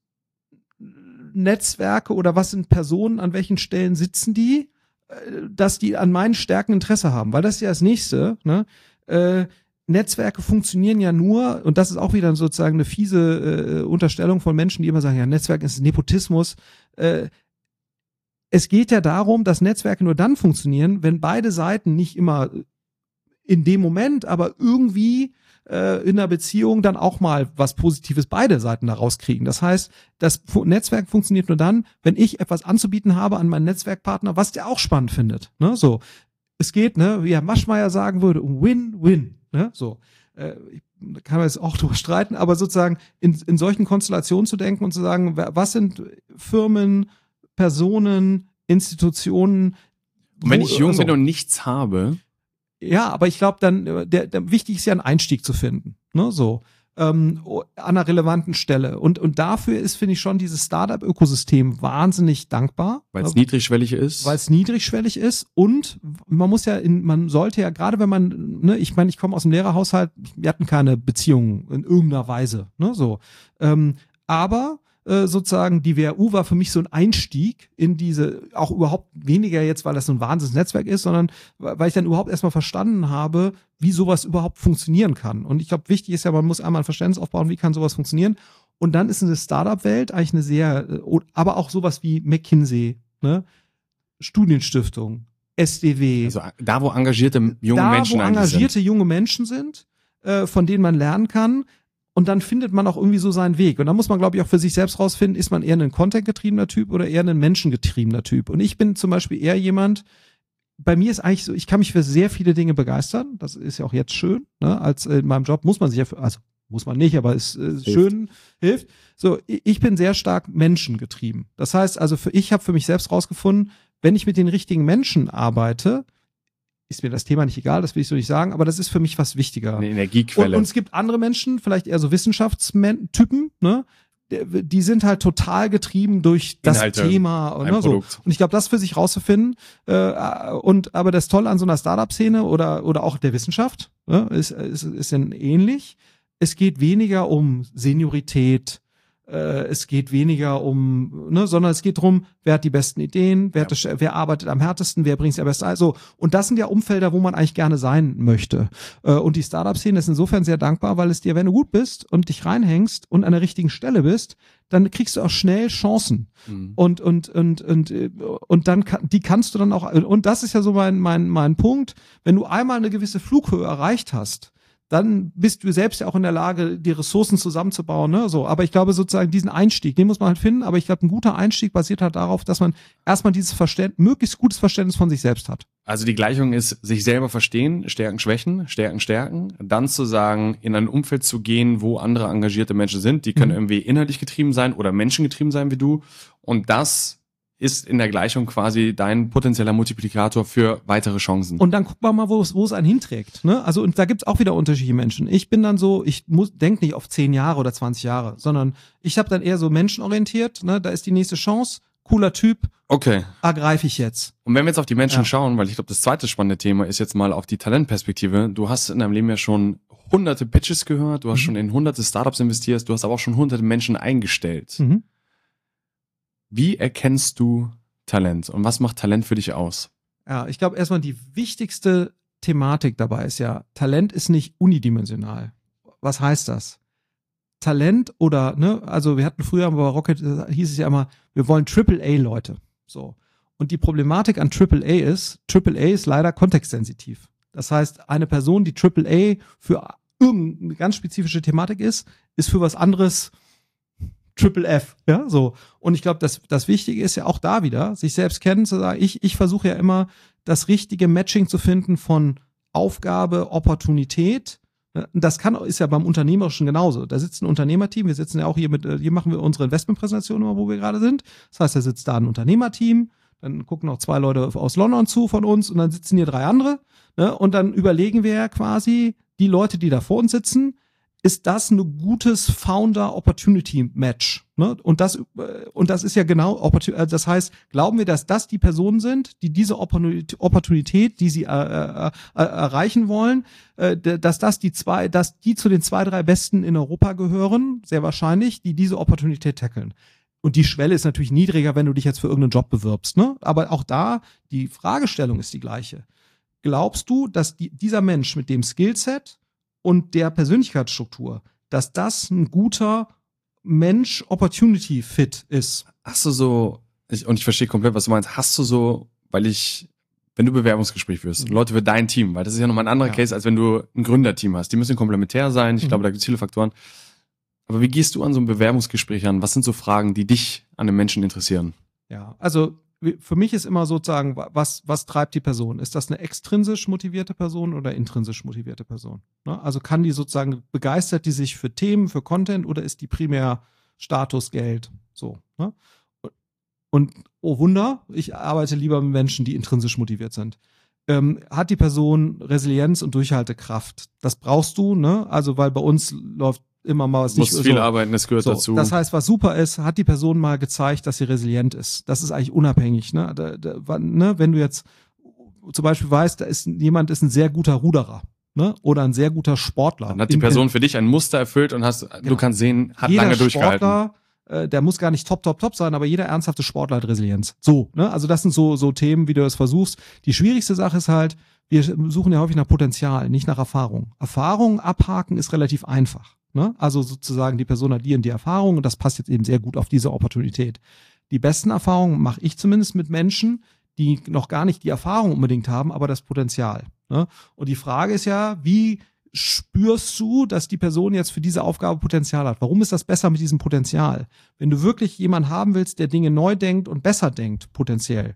Netzwerke oder was sind Personen, an welchen Stellen sitzen die, dass die an meinen Stärken Interesse haben, weil das ist ja das Nächste, ne? Äh, Netzwerke funktionieren ja nur, und das ist auch wieder sozusagen eine fiese äh, Unterstellung von Menschen, die immer sagen, ja, Netzwerk ist Nepotismus. Äh, es geht ja darum, dass Netzwerke nur dann funktionieren, wenn beide Seiten nicht immer in dem Moment, aber irgendwie äh, in einer Beziehung dann auch mal was Positives beide Seiten da rauskriegen. Das heißt, das Netzwerk funktioniert nur dann, wenn ich etwas anzubieten habe an meinen Netzwerkpartner, was der auch spannend findet. Ne? So, es geht, ne, wie Herr Maschmeyer sagen würde, um Win-Win. Ne? So, äh, ich kann man jetzt auch drüber streiten, aber sozusagen in, in solchen Konstellationen zu denken und zu sagen, was sind Firmen, Personen, Institutionen. Und wenn ich jung also, bin und nichts habe. Ja, aber ich glaube dann, der, der wichtig ist ja einen Einstieg zu finden, ne, so ähm, an einer relevanten Stelle. Und und dafür ist, finde ich, schon dieses Startup-Ökosystem wahnsinnig dankbar, weil es niedrigschwellig ist, weil es niedrigschwellig ist und man muss ja, in, man sollte ja gerade, wenn man, ne, ich meine, ich komme aus dem Lehrerhaushalt, wir hatten keine Beziehungen in irgendeiner Weise, ne, so, ähm, aber sozusagen, die W H U war für mich so ein Einstieg in diese, auch überhaupt weniger jetzt, weil das so ein Wahnsinnsnetzwerk ist, sondern weil ich dann überhaupt erstmal verstanden habe, wie sowas überhaupt funktionieren kann. Und ich glaube, wichtig ist ja, man muss einmal ein Verständnis aufbauen, wie kann sowas funktionieren. Und dann ist eine Startup-Welt eigentlich eine sehr, aber auch sowas wie McKinsey, ne? Studienstiftung, S D W. Also da, wo engagierte junge da, Menschen wo engagierte sind. junge Menschen sind, äh, von denen man lernen kann. Und dann findet man auch irgendwie so seinen Weg. Und da muss man, glaube ich, auch für sich selbst rausfinden, ist man eher ein Content-getriebener Typ oder eher ein menschengetriebener Typ. Und ich bin zum Beispiel eher jemand, bei mir ist eigentlich so, ich kann mich für sehr viele Dinge begeistern. Das ist ja auch jetzt schön. Ne? Als in meinem Job muss man sich ja, für, also muss man nicht, aber es ist äh, schön, hilft. So, ich bin sehr stark menschengetrieben. Das heißt, also für ich habe für mich selbst rausgefunden, wenn ich mit den richtigen Menschen arbeite, ist mir das Thema nicht egal, das will ich so nicht sagen, aber das ist für mich was wichtiger. Eine Energiequelle. Und, und es gibt andere Menschen, vielleicht eher so Wissenschaftstypen, ne? Die sind halt total getrieben durch das Inhalte, Thema. Ne, so. Und ich glaube, das für sich rauszufinden. Äh, und aber das Tolle an so einer Startup-Szene oder oder auch der Wissenschaft ne, ist, ist, ist dann ähnlich. Es geht weniger um Seniorität, äh, es geht weniger um, ne, sondern es geht darum, wer hat die besten Ideen, wer, ja. hat das, wer arbeitet am härtesten, wer bringt es am besten. Also, und das sind ja Umfelder, wo man eigentlich gerne sein möchte. Äh, und die Startup-Szene ist insofern sehr dankbar, weil es dir, wenn du gut bist und dich reinhängst und an der richtigen Stelle bist, dann kriegst du auch schnell Chancen. Mhm. Und, und, und, und, und dann kann, die kannst du dann auch, und das ist ja so mein, mein, mein Punkt, wenn du einmal eine gewisse Flughöhe erreicht hast, dann bist du selbst ja auch in der Lage, die Ressourcen zusammenzubauen, ne, so. Aber ich glaube sozusagen diesen Einstieg, den muss man halt finden, aber ich glaube, ein guter Einstieg basiert halt darauf, dass man erstmal dieses Verständnis, möglichst gutes Verständnis von sich selbst hat. Also die Gleichung ist, sich selber verstehen, Stärken, Schwächen, Stärken, Stärken, dann zu sagen, in ein Umfeld zu gehen, wo andere engagierte Menschen sind, die können mhm. irgendwie inhaltlich getrieben sein oder menschengetrieben sein wie du, und das ist in der Gleichung quasi dein potenzieller Multiplikator für weitere Chancen. Und dann guck mal mal, wo es, wo es einen hinträgt. Ne? Also, und da gibt's auch wieder unterschiedliche Menschen. Ich bin dann so, ich muss denk nicht auf zehn Jahre oder zwanzig Jahre, sondern ich habe dann eher so menschenorientiert. Ne? Da ist die nächste Chance, cooler Typ. Okay. Ergreife ich jetzt. Und wenn wir jetzt auf die Menschen ja. schauen, weil ich glaube, das zweite spannende Thema ist jetzt mal auf die Talentperspektive. Du hast in deinem Leben ja schon hunderte Pitches gehört, du hast mhm. schon in hunderte Startups investiert, du hast aber auch schon hunderte Menschen eingestellt. Mhm. Wie erkennst du Talent und was macht Talent für dich aus? Ja, ich glaube erstmal die wichtigste Thematik dabei ist ja, Talent ist nicht unidimensional. Was heißt das? Talent oder, ne, also wir hatten früher bei Rocket, hieß es ja immer, wir wollen Triple A Leute. So. Und die Problematik an Triple A ist, Triple A ist leider kontextsensitiv. Das heißt, eine Person, die Triple A für irgendeine ganz spezifische Thematik ist, ist für was anderes Triple F, ja, so. Und ich glaube, das, das Wichtige ist ja auch da wieder, sich selbst kennen, zu sagen, ich, ich versuche ja immer, das richtige Matching zu finden von Aufgabe, Opportunität. Das kann, ist ja beim Unternehmerischen genauso. Da sitzt ein Unternehmerteam, wir sitzen ja auch hier mit, hier machen wir unsere Investmentpräsentation immer, wo wir gerade sind. Das heißt, da sitzt da ein Unternehmerteam, dann gucken noch zwei Leute aus London zu von uns und dann sitzen hier drei andere, ne? Und dann überlegen wir ja quasi, die Leute, die da vor uns sitzen, ist das ein gutes Founder-Opportunity-Match, ne? Und das, und das ist ja genau, das heißt, glauben wir, dass das die Personen sind, die diese Opportunität, die sie äh, äh, erreichen wollen, äh, dass das die zwei, dass die zu den zwei, drei Besten in Europa gehören, sehr wahrscheinlich, die diese Opportunität tackeln. Und die Schwelle ist natürlich niedriger, wenn du dich jetzt für irgendeinen Job bewirbst, ne? Aber auch da, die Fragestellung ist die gleiche. Glaubst du, dass die, dieser Mensch mit dem Skillset und der Persönlichkeitsstruktur, dass das ein guter Mensch-Opportunity-Fit ist? Hast du so, ich, und ich verstehe komplett, was du meinst, hast du so, weil ich, wenn du Bewerbungsgespräch führst, mhm. Leute für dein Team, weil das ist ja nochmal ein anderer ja. Case, als wenn du ein Gründerteam hast. Die müssen komplementär sein, ich mhm. glaube, da gibt es viele Faktoren. Aber wie gehst du an so ein Bewerbungsgespräch an? Was sind so Fragen, die dich an den Menschen interessieren? Ja, also für mich ist immer sozusagen, was, was treibt die Person? Ist das eine extrinsisch motivierte Person oder intrinsisch motivierte Person? Ne? Also kann die sozusagen, begeistert die sich für Themen, für Content oder ist die primär Status, Geld? So. Ne? Und oh Wunder, ich arbeite lieber mit Menschen, die intrinsisch motiviert sind. Ähm, hat die Person Resilienz und Durchhaltekraft? Das brauchst du, ne? Also weil bei uns läuft immer mal was nicht. Muss viel so. arbeiten, das gehört so, dazu. Das heißt, was super ist, hat die Person mal gezeigt, dass sie resilient ist. Das ist eigentlich unabhängig. Ne? Da, da, ne? Wenn du jetzt zum Beispiel weißt, da ist jemand ist ein sehr guter Ruderer, ne? Oder ein sehr guter Sportler. Dann hat die Person in, für dich ein Muster erfüllt und hast, genau. du kannst sehen, hat jeder lange durchgehalten. Sportler, äh, der muss gar nicht top, top, top sein, aber jeder ernsthafte Sportler hat Resilienz. So, ne? Also das sind so so Themen, wie du das versuchst. Die schwierigste Sache ist halt, wir suchen ja häufig nach Potenzial, nicht nach Erfahrung. Erfahrung abhaken ist relativ einfach. Ne? Also sozusagen die Person hat die und die Erfahrung und das passt jetzt eben sehr gut auf diese Opportunität. Die besten Erfahrungen mache ich zumindest mit Menschen, die noch gar nicht die Erfahrung unbedingt haben, aber das Potenzial. Ne? Und die Frage ist ja, wie spürst du, dass die Person jetzt für diese Aufgabe Potenzial hat? Warum ist das besser mit diesem Potenzial? Wenn du wirklich jemanden haben willst, der Dinge neu denkt und besser denkt, potenziell,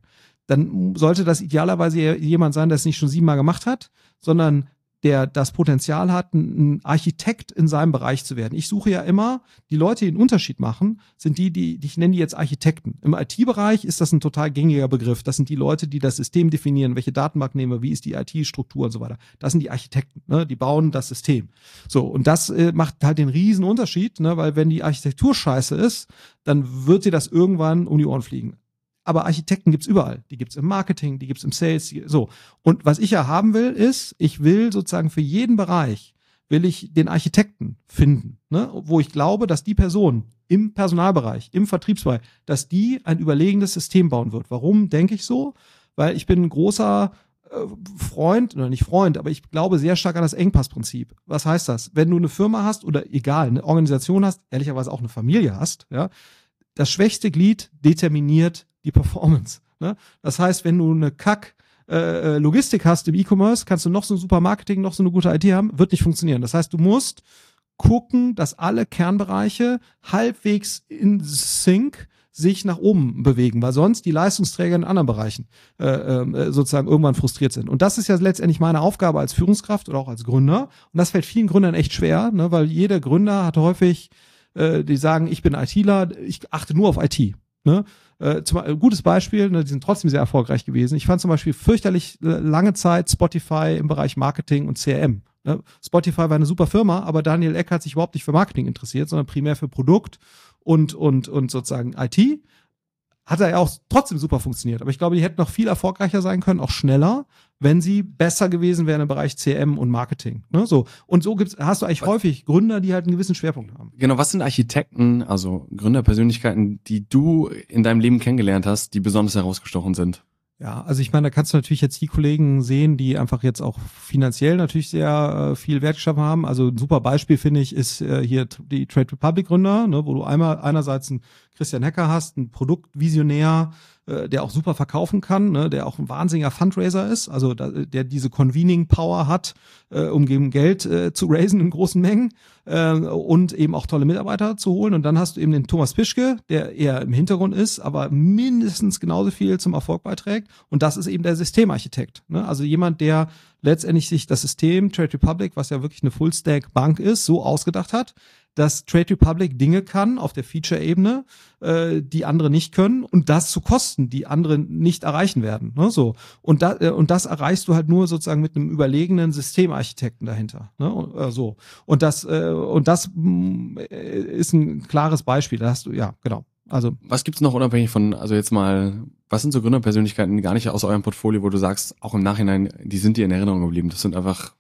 dann sollte das idealerweise jemand sein, der es nicht schon siebenmal gemacht hat, sondern der das Potenzial hat, ein Architekt in seinem Bereich zu werden. Ich suche ja immer, die Leute, die einen Unterschied machen, sind die, die, die ich nenne die jetzt Architekten. Im I T-Bereich ist das ein total gängiger Begriff. Das sind die Leute, die das System definieren, welche Datenbank nehmen wir, wie ist die I T-Struktur und so weiter. Das sind die Architekten, ne? Die bauen das System. So, und das äh, macht halt den riesen Unterschied, ne? Weil wenn die Architektur scheiße ist, dann wird dir das irgendwann um die Ohren fliegen. Aber Architekten gibt's überall. Die gibt's im Marketing, die gibt's im Sales, die, so. Und was ich ja haben will, ist, ich will sozusagen für jeden Bereich, will ich den Architekten finden, ne? Wo ich glaube, dass die Person im Personalbereich, im Vertriebsbereich, dass die ein überlegenes System bauen wird. Warum denke ich so? Weil ich bin ein großer äh, Freund, oder nicht Freund, aber ich glaube sehr stark an das Engpassprinzip. Was heißt das? Wenn du eine Firma hast oder egal, eine Organisation hast, ehrlicherweise auch eine Familie hast, ja, das schwächste Glied determiniert die Performance. Ne? Das heißt, wenn du eine Kack äh, Logistik hast im E-Commerce, kannst du noch so ein super Marketing, noch so eine gute I T haben, wird nicht funktionieren. Das heißt, du musst gucken, dass alle Kernbereiche halbwegs in Sync sich nach oben bewegen, weil sonst die Leistungsträger in anderen Bereichen äh, äh, sozusagen irgendwann frustriert sind. Und das ist ja letztendlich meine Aufgabe als Führungskraft oder auch als Gründer. Und das fällt vielen Gründern echt schwer, ne? Weil jeder Gründer hat häufig die sagen, ich bin ITler, ich achte nur auf I T. Ne? Äh, zum, ein gutes Beispiel, ne, die sind trotzdem sehr erfolgreich gewesen. Ich fand zum Beispiel fürchterlich äh, lange Zeit Spotify im Bereich Marketing und C R M. Ne? Spotify war eine super Firma, aber Daniel Ek hat sich überhaupt nicht für Marketing interessiert, sondern primär für Produkt und, und, und sozusagen I T. Hat er ja auch trotzdem super funktioniert. Aber ich glaube, die hätten noch viel erfolgreicher sein können, auch schneller, wenn sie besser gewesen wären im Bereich C R M und Marketing. Ne? So. Und so gibt's, hast du eigentlich häufig Gründer, die halt einen gewissen Schwerpunkt haben. Genau, was sind Architekten, also Gründerpersönlichkeiten, die du in deinem Leben kennengelernt hast, die besonders herausgestochen sind? Ja, also ich meine, da kannst du natürlich jetzt die Kollegen sehen, die einfach jetzt auch finanziell natürlich sehr äh, viel Wert geschaffen haben. Also ein super Beispiel, finde ich, ist äh, hier die Trade Republic Gründer, ne, wo du einmal einerseits einen Christian Hecker hast, einen Produktvisionär, äh, der auch super verkaufen kann, ne, der auch ein wahnsinniger Fundraiser ist, also da, der diese Convening Power hat, äh, um eben Geld äh, zu raisen in großen Mengen äh, und eben auch tolle Mitarbeiter zu holen. Und dann hast du eben den Thomas Pischke, der eher im Hintergrund ist, aber mindestens genauso viel zum Erfolg beiträgt. Und das ist eben der Systemarchitekt, ne? Also jemand, der letztendlich sich das System Trade Republic, was ja wirklich eine Full-Stack-Bank ist, so ausgedacht hat, dass Trade Republic Dinge kann auf der Feature-Ebene, äh, die andere nicht können, und das zu Kosten, die andere nicht erreichen werden. Ne? So. Und, da, äh, und das erreichst du halt nur sozusagen mit einem überlegenen Systemarchitekten dahinter. Ne? Und, äh, so. Und das, äh, und das äh, ist ein klares Beispiel. Da hast du, ja, genau. Also, was gibt's noch unabhängig von, also jetzt mal, was sind so Gründerpersönlichkeiten gar nicht aus eurem Portfolio, wo du sagst, auch im Nachhinein, die sind dir in Erinnerung geblieben? Das sind einfach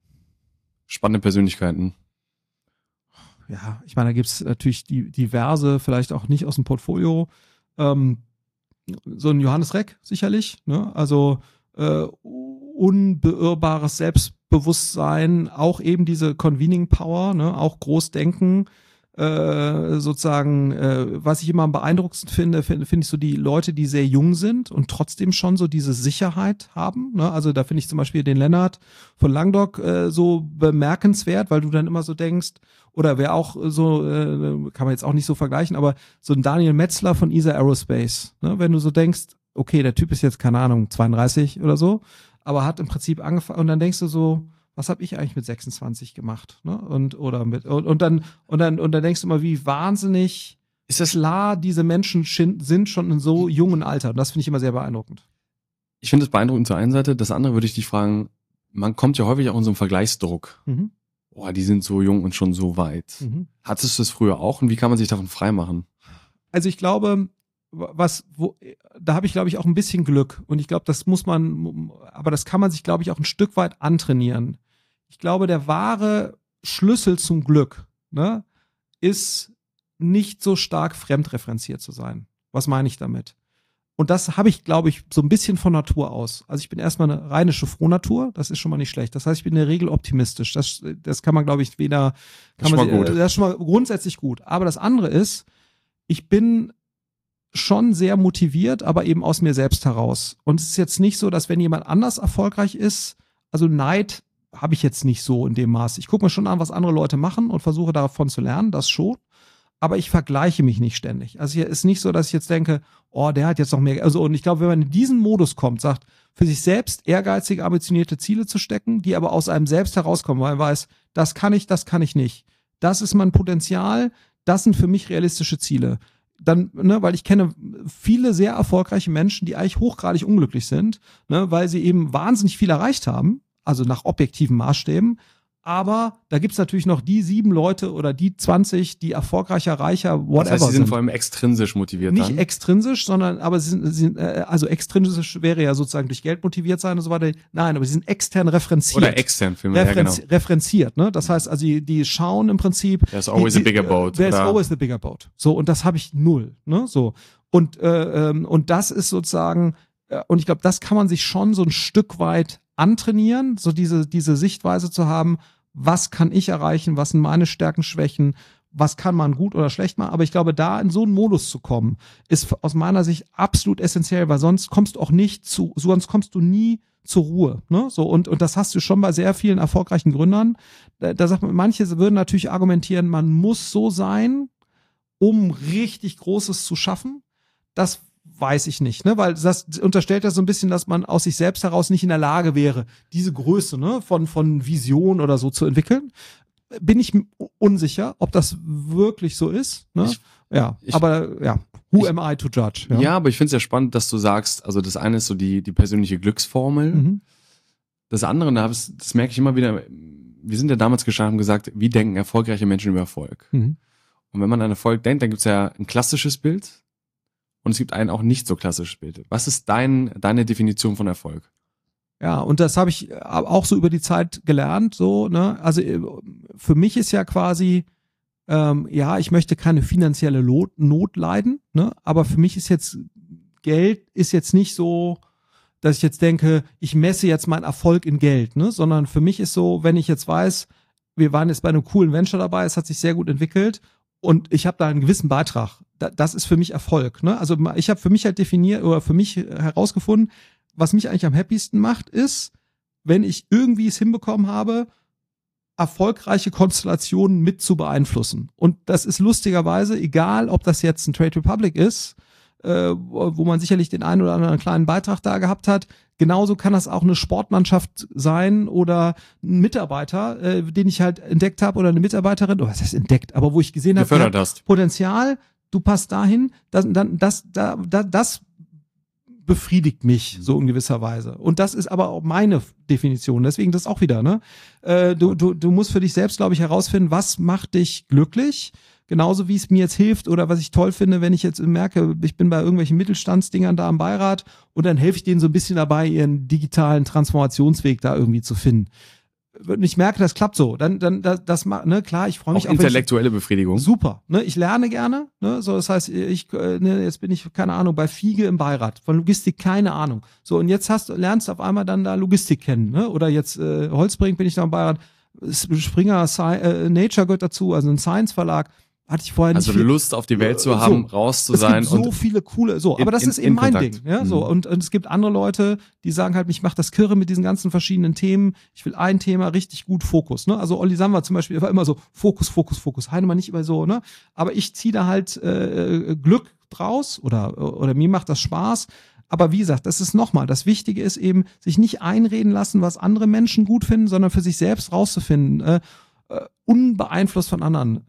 spannende Persönlichkeiten. Ja, ich meine, da gibt's natürlich die diverse, vielleicht auch nicht aus dem Portfolio. Ähm, so ein Johannes Reck sicherlich, ne? Also äh, unbeirrbares Selbstbewusstsein, auch eben diese Convening Power, ne? Auch Großdenken. Äh, sozusagen, äh, was ich immer am beeindruckendsten finde, finde find ich so die Leute, die sehr jung sind und trotzdem schon so diese Sicherheit haben. Ne? Also da finde ich zum Beispiel den Lennart von Langdock äh, so bemerkenswert, weil du dann immer so denkst, oder wer auch so, äh, kann man jetzt auch nicht so vergleichen, aber so ein Daniel Metzler von E S A Aerospace, ne? Wenn du so denkst, okay, der Typ ist jetzt, keine Ahnung, zweiunddreißig oder so, aber hat im Prinzip angefangen, und dann denkst du so, was habe ich eigentlich mit sechsundzwanzig gemacht, ne? Und oder mit und, und dann und dann und dann denkst du mal, wie wahnsinnig ist das klar, diese Menschen sind schon in so jungen Alter. Und das finde ich immer sehr beeindruckend. Ich finde es beeindruckend zur einen Seite. Das andere würde ich dich fragen, man kommt ja häufig auch in so einen Vergleichsdruck. Mhm. Boah, die sind so jung und schon so weit. Mhm. Hattest du das früher auch, und wie kann man sich davon freimachen? Also ich glaube, was, wo, da habe ich, glaube ich, auch ein bisschen Glück. Und ich glaube, das muss man, aber das kann man sich, glaube ich, auch ein Stück weit antrainieren. Ich glaube, der wahre Schlüssel zum Glück, ne, ist nicht so stark fremdreferenziert zu sein. Was meine ich damit? Und das habe ich, glaube ich, so ein bisschen von Natur aus. Also ich bin erstmal eine rheinische Frohnatur, das ist schon mal nicht schlecht. Das heißt, ich bin in der Regel optimistisch. Das, das kann man, glaube ich, weder, kann das, man, ist das ist schon mal grundsätzlich gut. Aber das andere ist, ich bin schon sehr motiviert, aber eben aus mir selbst heraus. Und es ist jetzt nicht so, dass wenn jemand anders erfolgreich ist, also Neid habe ich jetzt nicht so in dem Maß. Ich gucke mir schon an, was andere Leute machen und versuche davon zu lernen, das schon. aber ich vergleiche mich nicht ständig. Also hier ist nicht so, dass ich jetzt denke, oh, der hat jetzt noch mehr. Also und ich glaube, wenn man in diesen Modus kommt, sagt, für sich selbst ehrgeizige, ambitionierte Ziele zu stecken, die aber aus einem selbst herauskommen, weil man weiß, das kann ich, das kann ich nicht. Das ist mein Potenzial, das sind für mich realistische Ziele. Dann, ne, weil ich kenne viele sehr erfolgreiche Menschen, die eigentlich hochgradig unglücklich sind, ne, weil sie eben wahnsinnig viel erreicht haben, also nach objektiven Maßstäben. Aber da gibt's natürlich noch die sieben Leute oder die zwanzig, die erfolgreicher, reicher, whatever das heißt, sie sind sind. vor allem extrinsisch motiviert. Nicht dann. extrinsisch, sondern aber sie sind, sie sind äh, also extrinsisch wäre ja sozusagen durch Geld motiviert sein und so weiter. Nein, aber sie sind extern referenziert. Oder extern für mich, Referenz, ja, genau. Referenziert, ne? Das heißt also, die, die schauen im Prinzip. There's always die, a bigger boat. There's oder? always the bigger boat. So, und das habe ich null, ne? So. Und, äh, ähm, und das ist sozusagen, äh, und ich glaube, das kann man sich schon so ein Stück weit antrainieren, so diese, diese Sichtweise zu haben, was kann ich erreichen, was sind meine Stärken, Schwächen, was kann man gut oder schlecht machen. Aber ich glaube, da in so einen Modus zu kommen, ist aus meiner Sicht absolut essentiell, weil sonst kommst du auch nicht zu, sonst kommst du nie zur Ruhe. Ne? So, und, und das hast du schon bei sehr vielen erfolgreichen Gründern. Da, da sagt man, manche würden natürlich argumentieren, man muss so sein, um richtig Großes zu schaffen. Das weiß ich nicht, ne, weil das unterstellt ja so ein bisschen, dass man aus sich selbst heraus nicht in der Lage wäre, diese Größe, ne, von von Vision oder so zu entwickeln. Bin ich unsicher, ob das wirklich so ist, ne? Ich, ja, ich, aber ja, who ich, am I to judge? Ja, ja aber ich finde es ja spannend, dass du sagst, also das eine ist so die die persönliche Glücksformel. Mhm. Das andere, das, das merke ich immer wieder, wir sind ja damals gestartet und gesagt, wie denken erfolgreiche Menschen über Erfolg? Mhm. Und wenn man an Erfolg denkt, dann gibt es ja ein klassisches Bild. Und es gibt ein auch nicht so klassisches Bild. Was ist dein, deine Definition von Erfolg? Ja, und das habe ich auch so über die Zeit gelernt. So, ne? Also für mich ist ja quasi, ähm, ja, ich möchte keine finanzielle Not, Not leiden, ne? Aber für mich ist jetzt, Geld ist jetzt nicht so, dass ich jetzt denke, ich messe jetzt meinen Erfolg in Geld, ne? Sondern für mich ist so, wenn ich jetzt weiß, wir waren jetzt bei einem coolen Venture dabei, es hat sich sehr gut entwickelt und ich habe da einen gewissen Beitrag. Das ist für mich Erfolg. Ne? Also ich habe für mich halt definiert oder für mich herausgefunden, was mich eigentlich am happiesten macht, ist, wenn ich irgendwie es hinbekommen habe, erfolgreiche Konstellationen mit zu beeinflussen. Und das ist lustigerweise, egal ob das jetzt ein Trade Republic ist, äh, wo man sicherlich den einen oder anderen kleinen Beitrag da gehabt hat, genauso kann das auch eine Sportmannschaft sein oder ein Mitarbeiter, äh, den ich halt entdeckt habe oder eine Mitarbeiterin, oder was heißt entdeckt, aber wo ich gesehen habe, Potenzial, du passt dahin, das, dann, das, da, da, das befriedigt mich so in gewisser Weise. Und das ist aber auch meine Definition. Deswegen das auch wieder, ne? Äh, du, du, du musst für dich selbst, glaube ich, herausfinden, was macht dich glücklich? Genauso wie es mir jetzt hilft oder was ich toll finde, wenn ich jetzt merke, ich bin bei irgendwelchen Mittelstandsdingern da am Beirat und dann helfe ich denen so ein bisschen dabei, ihren digitalen Transformationsweg da irgendwie zu finden. Und ich merke, das klappt so, dann, dann, das, das ne, klar, ich freue mich auch. Auch intellektuelle ich, Befriedigung. Super, ne, ich lerne gerne, ne, so, das heißt, ich, ne, jetzt bin ich, keine Ahnung, bei Fiege im Beirat, von Logistik, keine Ahnung. So, und jetzt hast, lernst du auf einmal dann da Logistik kennen, ne, oder jetzt, äh, Holzbrink bin ich da im Beirat, Springer Sci- äh, Nature gehört dazu, also ein Science-Verlag, hatte ich vorher nicht. Also viel, Lust auf die Welt zu haben, so, raus zu sein. Es gibt so und viele coole, so, aber das in, ist eben mein Kontakt. Ding, ja, so, mhm. und, und es gibt andere Leute, die sagen halt, ich mache das Kirre mit diesen ganzen verschiedenen Themen, ich will ein Thema richtig gut Fokus, ne, also Olli Samba zum Beispiel, war immer so, Fokus, Fokus, Fokus, Heinemann nicht immer so, ne, aber ich ziehe da halt äh, Glück draus oder, oder mir macht das Spaß. Aber wie gesagt, das ist nochmal, das Wichtige ist eben, sich nicht einreden lassen, was andere Menschen gut finden, sondern für sich selbst rauszufinden, äh, äh, unbeeinflusst von anderen.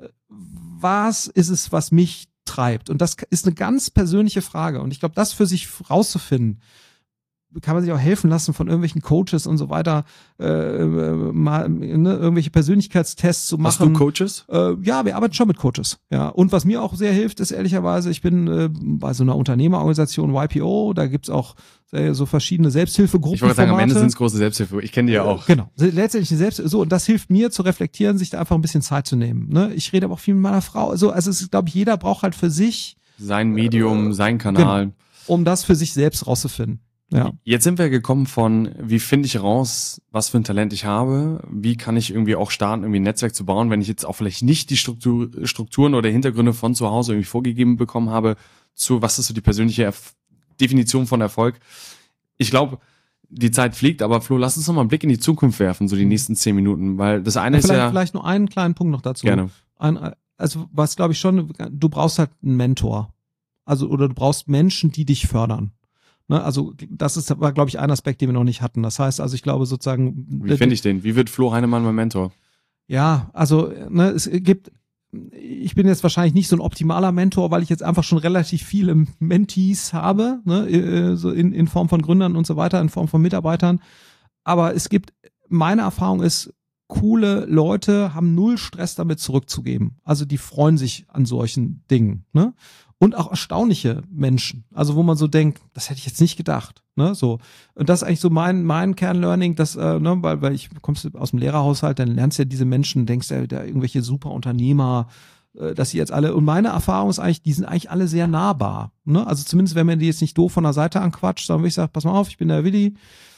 Was ist es, was mich treibt? Und das ist eine ganz persönliche Frage. Und ich glaube, das für sich rauszufinden, kann man sich auch helfen lassen von irgendwelchen Coaches und so weiter, äh, mal ne, irgendwelche Persönlichkeitstests zu machen. Hast du Coaches? Äh, ja, wir arbeiten schon mit Coaches. Ja, und was mir auch sehr hilft, ist ehrlicherweise, ich bin äh, bei so einer Unternehmerorganisation Y P O, da gibt's auch äh, so verschiedene Selbsthilfegruppen. Ich wollte sagen, am Ende sind es große Selbsthilfe. Ich kenne die ja auch. Genau, letztendlich eine Selbst so, und das hilft mir zu reflektieren, sich da einfach ein bisschen Zeit zu nehmen. Ne? Ich rede aber auch viel mit meiner Frau. Also, also es ist, glaube ich, jeder braucht halt für sich sein Medium, äh, sein Kanal, genau, um das für sich selbst rauszufinden. Ja. Jetzt sind wir gekommen von, wie finde ich raus, was für ein Talent ich habe, wie kann ich irgendwie auch starten, irgendwie ein Netzwerk zu bauen, wenn ich jetzt auch vielleicht nicht die Struktur, Strukturen oder Hintergründe von zu Hause irgendwie vorgegeben bekommen habe, zu was ist so die persönliche Erf- Definition von Erfolg. Ich glaube, die Zeit fliegt, aber Flo, lass uns noch mal einen Blick in die Zukunft werfen, so die nächsten zehn Minuten, weil das eine ja, ist vielleicht, ja... Vielleicht nur einen kleinen Punkt noch dazu. Gerne. Ein, also was glaube ich schon, du brauchst halt einen Mentor. Also, oder du brauchst Menschen, die dich fördern. Ne? Also, das ist, war, glaube ich, ein Aspekt, den wir noch nicht hatten. Das heißt, also ich glaube sozusagen. Wie finde ich den? Wie wird Flo Heinemann mein Mentor? Ja, also, ne, es gibt, ich bin jetzt wahrscheinlich nicht so ein optimaler Mentor, weil ich jetzt einfach schon relativ viele Mentees habe, ne, so in, in Form von Gründern und so weiter, in Form von Mitarbeitern. Aber es gibt, meine Erfahrung ist, coole Leute haben null Stress damit zurückzugeben. Also die freuen sich an solchen Dingen, ne? Und auch erstaunliche Menschen. Also wo man so denkt, das hätte ich jetzt nicht gedacht, ne? So. Und das ist eigentlich so mein mein Kernlearning, dass äh, ne, weil weil ich kommst aus dem Lehrerhaushalt, dann lernst du ja diese Menschen, denkst ja, da irgendwelche super Unternehmer, äh, dass sie jetzt alle, und meine Erfahrung ist eigentlich, die sind eigentlich alle sehr nahbar, ne? Also zumindest wenn man die jetzt nicht doof von der Seite anquatscht, sondern wenn ich sage, pass mal auf, ich bin der Willi.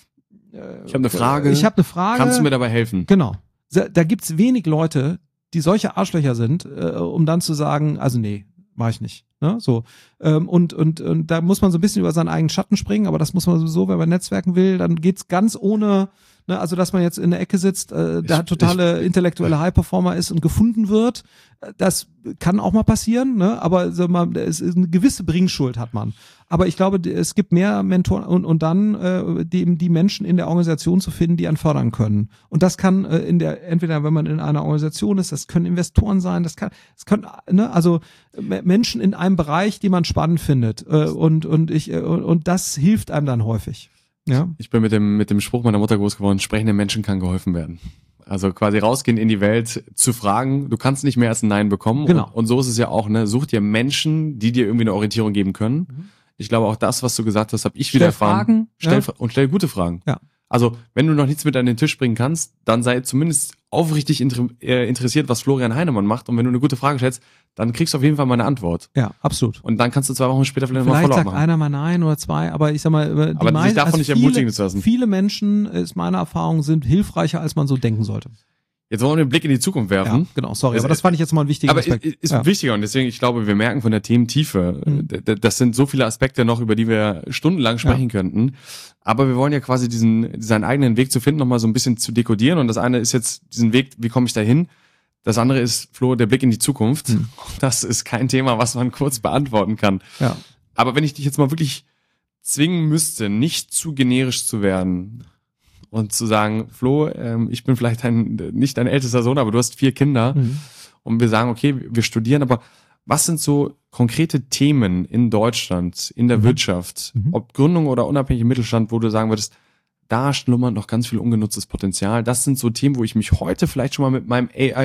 Ich habe eine Frage. Ich habe eine Frage. Kannst du mir dabei helfen? Genau. Da gibt's wenig Leute, die solche Arschlöcher sind, äh, um dann zu sagen, also nee, mach ich nicht. Ne? So. Ähm, und, und, und da muss man so ein bisschen über seinen eigenen Schatten springen, aber das muss man sowieso, wenn man netzwerken will, dann geht's ganz ohne, ne, also dass man jetzt in der Ecke sitzt, äh, da ich, totale ich, intellektuelle High-Performer ist und gefunden wird. Das kann auch mal passieren, ne? Aber so mal, es ist eine gewisse Bringschuld hat man. Aber ich glaube, es gibt mehr Mentoren und, und dann äh, die, die Menschen in der Organisation zu finden, die einen fördern können. Und das kann äh, in der, entweder wenn man in einer Organisation ist, das können Investoren sein, das kann, das können, ne, also äh, Menschen in einem Bereich, die man spannend findet. Äh, und, und ich, äh, und das hilft einem dann häufig. Ja. Ich bin mit dem, mit dem Spruch meiner Mutter groß geworden, sprechenden Menschen kann geholfen werden. Also quasi rausgehen in die Welt, zu fragen, du kannst nicht mehr als ein Nein bekommen. Genau. Und, und so ist es ja auch, ne? Such dir Menschen, die dir irgendwie eine Orientierung geben können. Mhm. Ich glaube, auch das, was du gesagt hast, habe ich stell wieder erfahren. Fragen, stell ja. Und stell gute Fragen. Ja. Also, wenn du noch nichts mit an den Tisch bringen kannst, dann sei zumindest aufrichtig inter- äh, interessiert, was Florian Heinemann macht. Und wenn du eine gute Frage stellst, dann kriegst du auf jeden Fall mal eine Antwort. Ja, absolut. Und dann kannst du zwei Wochen später vielleicht, vielleicht mal Follow-up sagt machen. einer mal nein oder zwei, aber ich sag mal, die aber meisten, sich davon also nicht viele, ermutigen zu lassen. Viele Menschen, ist meine Erfahrung, sind hilfreicher, als man so denken sollte. Jetzt wollen wir den Blick in die Zukunft werfen. Ja, genau, sorry, Es, aber das fand ich jetzt mal ein wichtiger aber Aspekt. ist, ist ja. wichtiger und deswegen, ich glaube, wir merken von der Thementiefe, Mhm. das sind so viele Aspekte noch, über die wir stundenlang sprechen Ja. könnten. Aber wir wollen ja quasi diesen, seinen eigenen Weg zu finden, nochmal so ein bisschen zu dekodieren. Und das eine ist jetzt diesen Weg, wie komme ich da hin? Das andere ist, Flo, der Blick in die Zukunft. Mhm. Das ist kein Thema, was man kurz beantworten kann. Ja. Aber wenn ich dich jetzt mal wirklich zwingen müsste, nicht zu generisch zu werden und zu sagen, Flo, ähm, ich bin vielleicht ein, nicht dein ältester Sohn, aber du hast vier Kinder Mhm. und wir sagen, okay, wir studieren, aber was sind so konkrete Themen in Deutschland, in der Mhm. Wirtschaft, Mhm. ob Gründung oder unabhängiger Mittelstand, wo du sagen würdest, da schlummert noch ganz viel ungenutztes Potenzial. Das sind so Themen, wo ich mich heute vielleicht schon mal mit meinem A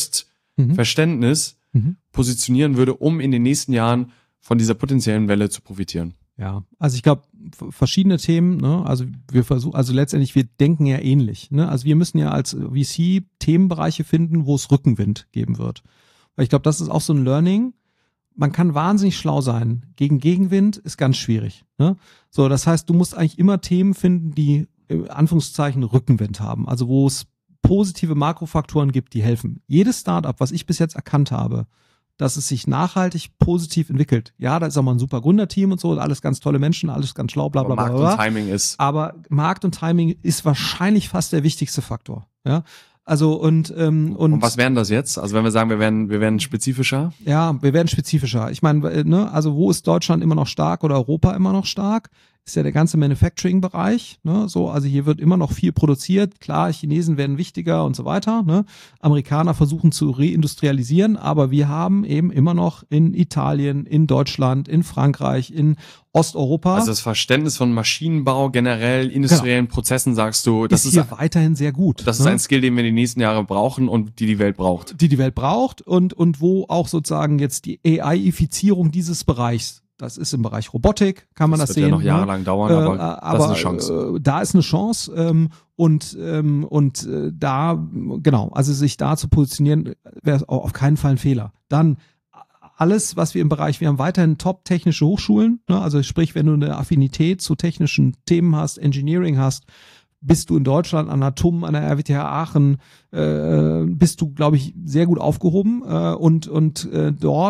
I-First-Verständnis Mhm. positionieren würde, um in den nächsten Jahren von dieser potenziellen Welle zu profitieren. Ja, also ich glaube, verschiedene Themen, ne? Also wir versuchen, also letztendlich, wir denken ja ähnlich, ne? Also wir müssen ja als V C Themenbereiche finden, wo es Rückenwind geben wird. Weil ich glaube, das ist auch so ein Learning. Man kann wahnsinnig schlau sein. Gegen Gegenwind ist ganz schwierig, ne? So, das heißt, du musst eigentlich immer Themen finden, die in Anführungszeichen Rückenwind haben. Also wo es positive Makrofaktoren gibt, die helfen. Jedes Startup, was ich bis jetzt erkannt habe, dass es sich nachhaltig positiv entwickelt. Ja, da ist auch mal ein super Gründerteam und so, alles ganz tolle Menschen, alles ganz schlau, bla bla bla. Aber bla, Markt bla. und Timing ist. Aber Markt und Timing ist wahrscheinlich fast der wichtigste Faktor. Ja, also und ähm, und, Und was wären das jetzt? Also wenn wir sagen, wir werden, wir werden spezifischer? Ja, wir werden spezifischer. Ich meine, ne, also wo ist Deutschland immer noch stark oder Europa immer noch stark? Ist ja der ganze Manufacturing-Bereich, ne, so, also hier wird immer noch viel produziert. Klar, Chinesen werden wichtiger und so weiter, ne. Amerikaner versuchen zu reindustrialisieren, aber wir haben eben immer noch in Italien, in Deutschland, in Frankreich, in Osteuropa. Also das Verständnis von Maschinenbau, generell industriellen genau. Prozessen, sagst du, das ist, ist hier weiterhin sehr gut. Das ne? ist ein Skill, den wir die nächsten Jahre brauchen und die die Welt braucht. Die die Welt braucht und, und wo auch sozusagen jetzt die A I-Ifizierung dieses Bereichs, das ist im Bereich Robotik, kann man das, das sehen. Das wird ja noch jahrelang ne? dauern, aber, äh, aber das ist eine Chance. Äh, da ist eine Chance ähm, und ähm, und äh, da, genau, also sich da zu positionieren, wäre auf keinen Fall ein Fehler. Dann alles, was wir im Bereich, wir haben weiterhin top technische Hochschulen, ne? Also sprich, wenn du eine Affinität zu technischen Themen hast, Engineering hast, bist du in Deutschland an der T U M, an der R W T H Aachen, äh, bist du, glaube ich, sehr gut aufgehoben äh, und und äh, dort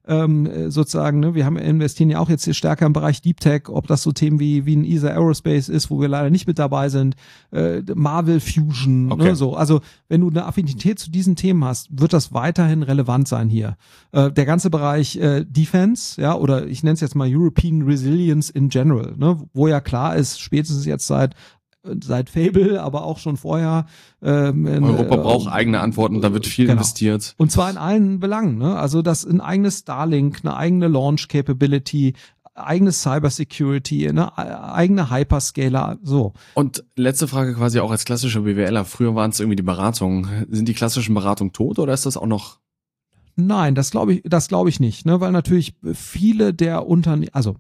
ähm, sozusagen, ne, wir haben investieren ja auch jetzt hier stärker im Bereich Deep Tech, ob das so Themen wie, wie ein E S A Aerospace ist, wo wir leider nicht mit dabei sind, äh, Marvel Fusion, okay. ne, so. Also, wenn du eine Affinität zu diesen Themen hast, wird das weiterhin relevant sein hier. Äh, der ganze Bereich äh, Defense, ja, oder ich nenne es jetzt mal European Resilience in general, ne, wo ja klar ist, spätestens jetzt seit seit Fable, aber auch schon vorher. Ähm, in, Europa äh, braucht eigene Antworten, da wird viel genau. investiert. Und zwar in allen Belangen, ne? Also das ein eigenes Starlink, eine eigene Launch Capability, eigenes Cybersecurity, eine eigene Hyperscaler, so. Und letzte Frage quasi auch als klassischer BWLer. Früher waren es irgendwie die Beratungen. Sind die klassischen Beratungen tot oder ist das auch noch? Nein, das glaube ich, das glaube ich nicht, ne? Weil natürlich viele der Unternehmen, also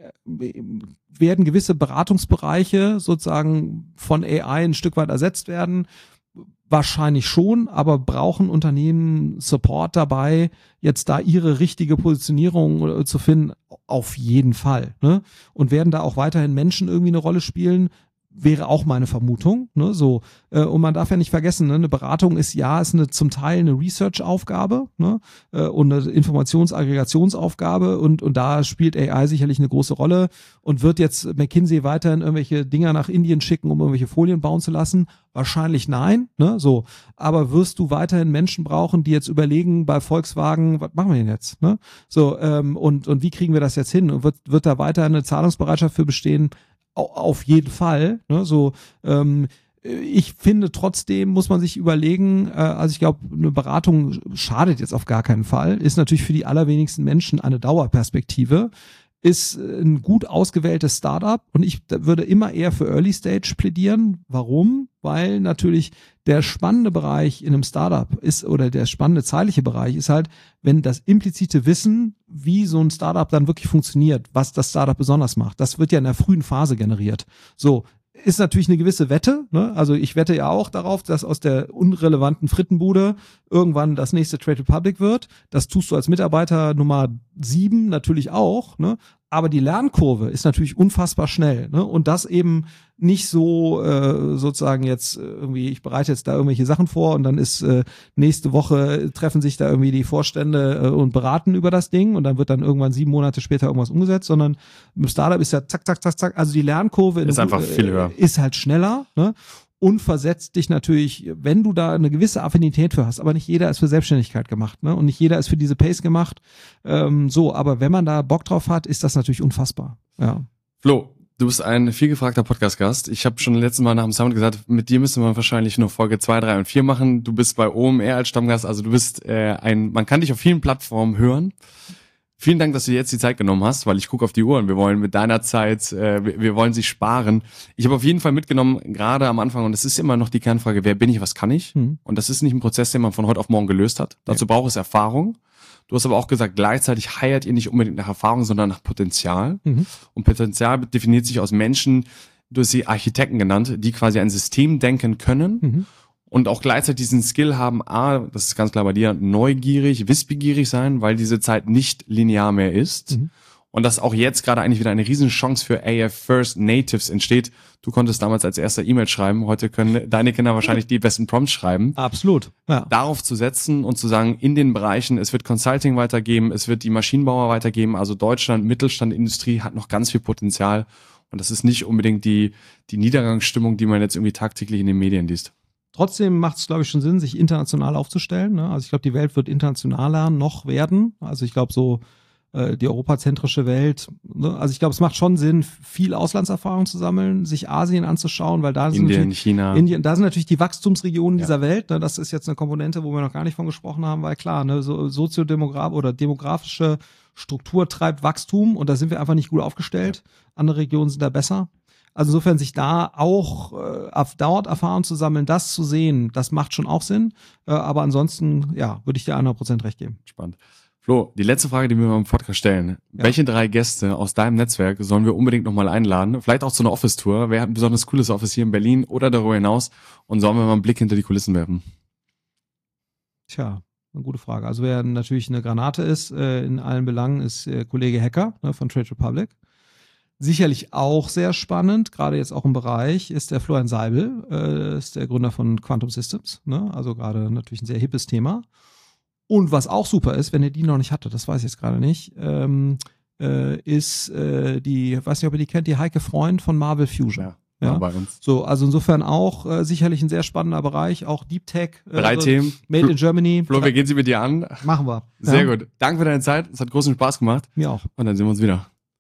werden gewisse Beratungsbereiche sozusagen von A I ein Stück weit ersetzt werden? Wahrscheinlich schon, aber brauchen Unternehmen Support dabei, jetzt da ihre richtige Positionierung zu finden? Auf jeden Fall. Ne? Und werden da auch weiterhin Menschen irgendwie eine Rolle spielen? Wäre auch meine Vermutung, ne, so, äh, und man darf ja nicht vergessen, ne, eine Beratung ist ja, ist eine, zum Teil eine Research-Aufgabe, ne, äh, und eine Informationsaggregationsaufgabe und, und da spielt A I sicherlich eine große Rolle und wird jetzt McKinsey weiterhin irgendwelche Dinger nach Indien schicken, um irgendwelche Folien bauen zu lassen? Wahrscheinlich nein, ne, so, aber wirst du weiterhin Menschen brauchen, die jetzt überlegen bei Volkswagen, was machen wir denn jetzt, ne, so, ähm, und, und wie kriegen wir das jetzt hin und wird, wird da weiterhin eine Zahlungsbereitschaft für bestehen? Auf jeden Fall, ne, so, ähm, ich finde trotzdem muss man sich überlegen, äh, also ich glaube, eine Beratung schadet jetzt auf gar keinen Fall, ist natürlich für die allerwenigsten Menschen eine Dauerperspektive, ist ein gut ausgewähltes Startup und ich würde immer eher für Early Stage plädieren. Warum? Weil natürlich der spannende Bereich in einem Startup ist oder der spannende zeitliche Bereich ist halt, wenn das implizite Wissen, wie so ein Startup dann wirklich funktioniert, was das Startup besonders macht, das wird ja in der frühen Phase generiert. So, ist natürlich eine gewisse Wette, ne? Also ich wette ja auch darauf, dass aus der unrelevanten Frittenbude irgendwann das nächste Trade Republic wird. Das tust du als Mitarbeiter Nummer sieben natürlich auch, ne? Aber die Lernkurve ist natürlich unfassbar schnell, ne? Und das eben nicht so äh, sozusagen jetzt irgendwie, ich bereite jetzt da irgendwelche Sachen vor und dann ist äh, nächste Woche treffen sich da irgendwie die Vorstände äh, und beraten über das Ding und dann wird dann irgendwann sieben Monate später irgendwas umgesetzt, sondern im Startup ist ja zack, zack, zack, zack, also die Lernkurve ist in, einfach viel höher. Ist halt schneller, ne? Und versetzt dich natürlich, wenn du da eine gewisse Affinität für hast, aber nicht jeder ist für Selbstständigkeit gemacht, ne? Und nicht jeder ist für diese Pace gemacht. Ähm, so, aber wenn man da Bock drauf hat, ist das natürlich unfassbar. Ja. Flo, du bist ein vielgefragter Podcast-Gast. Ich habe schon letztes Mal nach dem Summit gesagt, mit dir müssen wir wahrscheinlich nur Folge zwei, drei und vier machen. Du bist bei O M R als Stammgast, also du bist äh, ein, man kann dich auf vielen Plattformen hören. Vielen Dank, dass du dir jetzt die Zeit genommen hast, weil ich gucke auf die Uhr und wir wollen mit deiner Zeit, äh, wir, wir wollen sie sparen. Ich habe auf jeden Fall mitgenommen, gerade am Anfang, und es ist immer noch die Kernfrage, wer bin ich, was kann ich? Mhm. Und das ist nicht ein Prozess, den man von heute auf morgen gelöst hat. Dazu ja. braucht es Erfahrung. Du hast aber auch gesagt, gleichzeitig heiert ihr nicht unbedingt nach Erfahrung, sondern nach Potenzial. Mhm. Und Potenzial definiert sich aus Menschen, du hast sie Architekten genannt, die quasi ein System denken können. Mhm. Und auch gleichzeitig diesen Skill haben, A, das ist ganz klar bei dir, neugierig, wissbegierig sein, weil diese Zeit nicht linear mehr ist. Mhm. Und dass auch jetzt gerade eigentlich wieder eine riesen Chance für A F First Natives entsteht. Du konntest damals als erster E-Mail schreiben, heute können deine Kinder wahrscheinlich die besten Prompts schreiben. Absolut. Ja. Darauf zu setzen und zu sagen, in den Bereichen, es wird Consulting weitergeben, es wird die Maschinenbauer weitergeben, also Deutschland, Mittelstand, Industrie hat noch ganz viel Potenzial. Und das ist nicht unbedingt die, die Niedergangsstimmung, die man jetzt irgendwie tagtäglich in den Medien liest. Trotzdem macht es, glaube ich, schon Sinn, sich international aufzustellen. Ne? Also ich glaube, die Welt wird internationaler noch werden. Also ich glaube, so äh, die europazentrische Welt. Ne? Also ich glaube, es macht schon Sinn, viel Auslandserfahrung zu sammeln, sich Asien anzuschauen, weil da sind Indien, China. Indien, da sind natürlich die Wachstumsregionen ja. dieser Welt. Ne? Das ist jetzt eine Komponente, wo wir noch gar nicht von gesprochen haben, weil klar, ne, so soziodemograf oder demografische Struktur treibt Wachstum und da sind wir einfach nicht gut aufgestellt. Ja. Andere Regionen sind da besser. Also insofern sich da auch äh, auf dort Erfahrung zu sammeln, das zu sehen, das macht schon auch Sinn. Äh, aber ansonsten, ja, würde ich dir hundert Prozent recht geben. Spannend. Flo, die letzte Frage, die wir beim Podcast stellen. Ja. Welche drei Gäste aus deinem Netzwerk sollen wir unbedingt nochmal einladen? Vielleicht auch zu einer Office-Tour. Wer hat ein besonders cooles Office hier in Berlin oder darüber hinaus? Und sollen wir mal einen Blick hinter die Kulissen werfen? Tja, eine gute Frage. Also wer natürlich eine Granate ist äh, in allen Belangen, ist äh, Kollege Hacker, ne, von Trade Republic. Sicherlich auch sehr spannend, gerade jetzt auch im Bereich, ist der Florian Seibel, äh, ist der Gründer von Quantum Systems, ne? Also gerade natürlich ein sehr hippes Thema. Und was auch super ist, wenn ihr die noch nicht hattet, das weiß ich jetzt gerade nicht, ähm, äh, ist äh, die, weiß nicht, ob ihr die kennt, die Heike Freund von Marvel Fusion. Ja. Ja, bei uns. So, also insofern auch äh, sicherlich ein sehr spannender Bereich, auch Deep Tech. Äh, Drei also Themen. Made in Germany. Flo, wir gehen sie mit dir an. Machen wir. Sehr ja. gut. Danke für deine Zeit. Es hat großen Spaß gemacht. Mir auch. Und dann sehen wir uns wieder.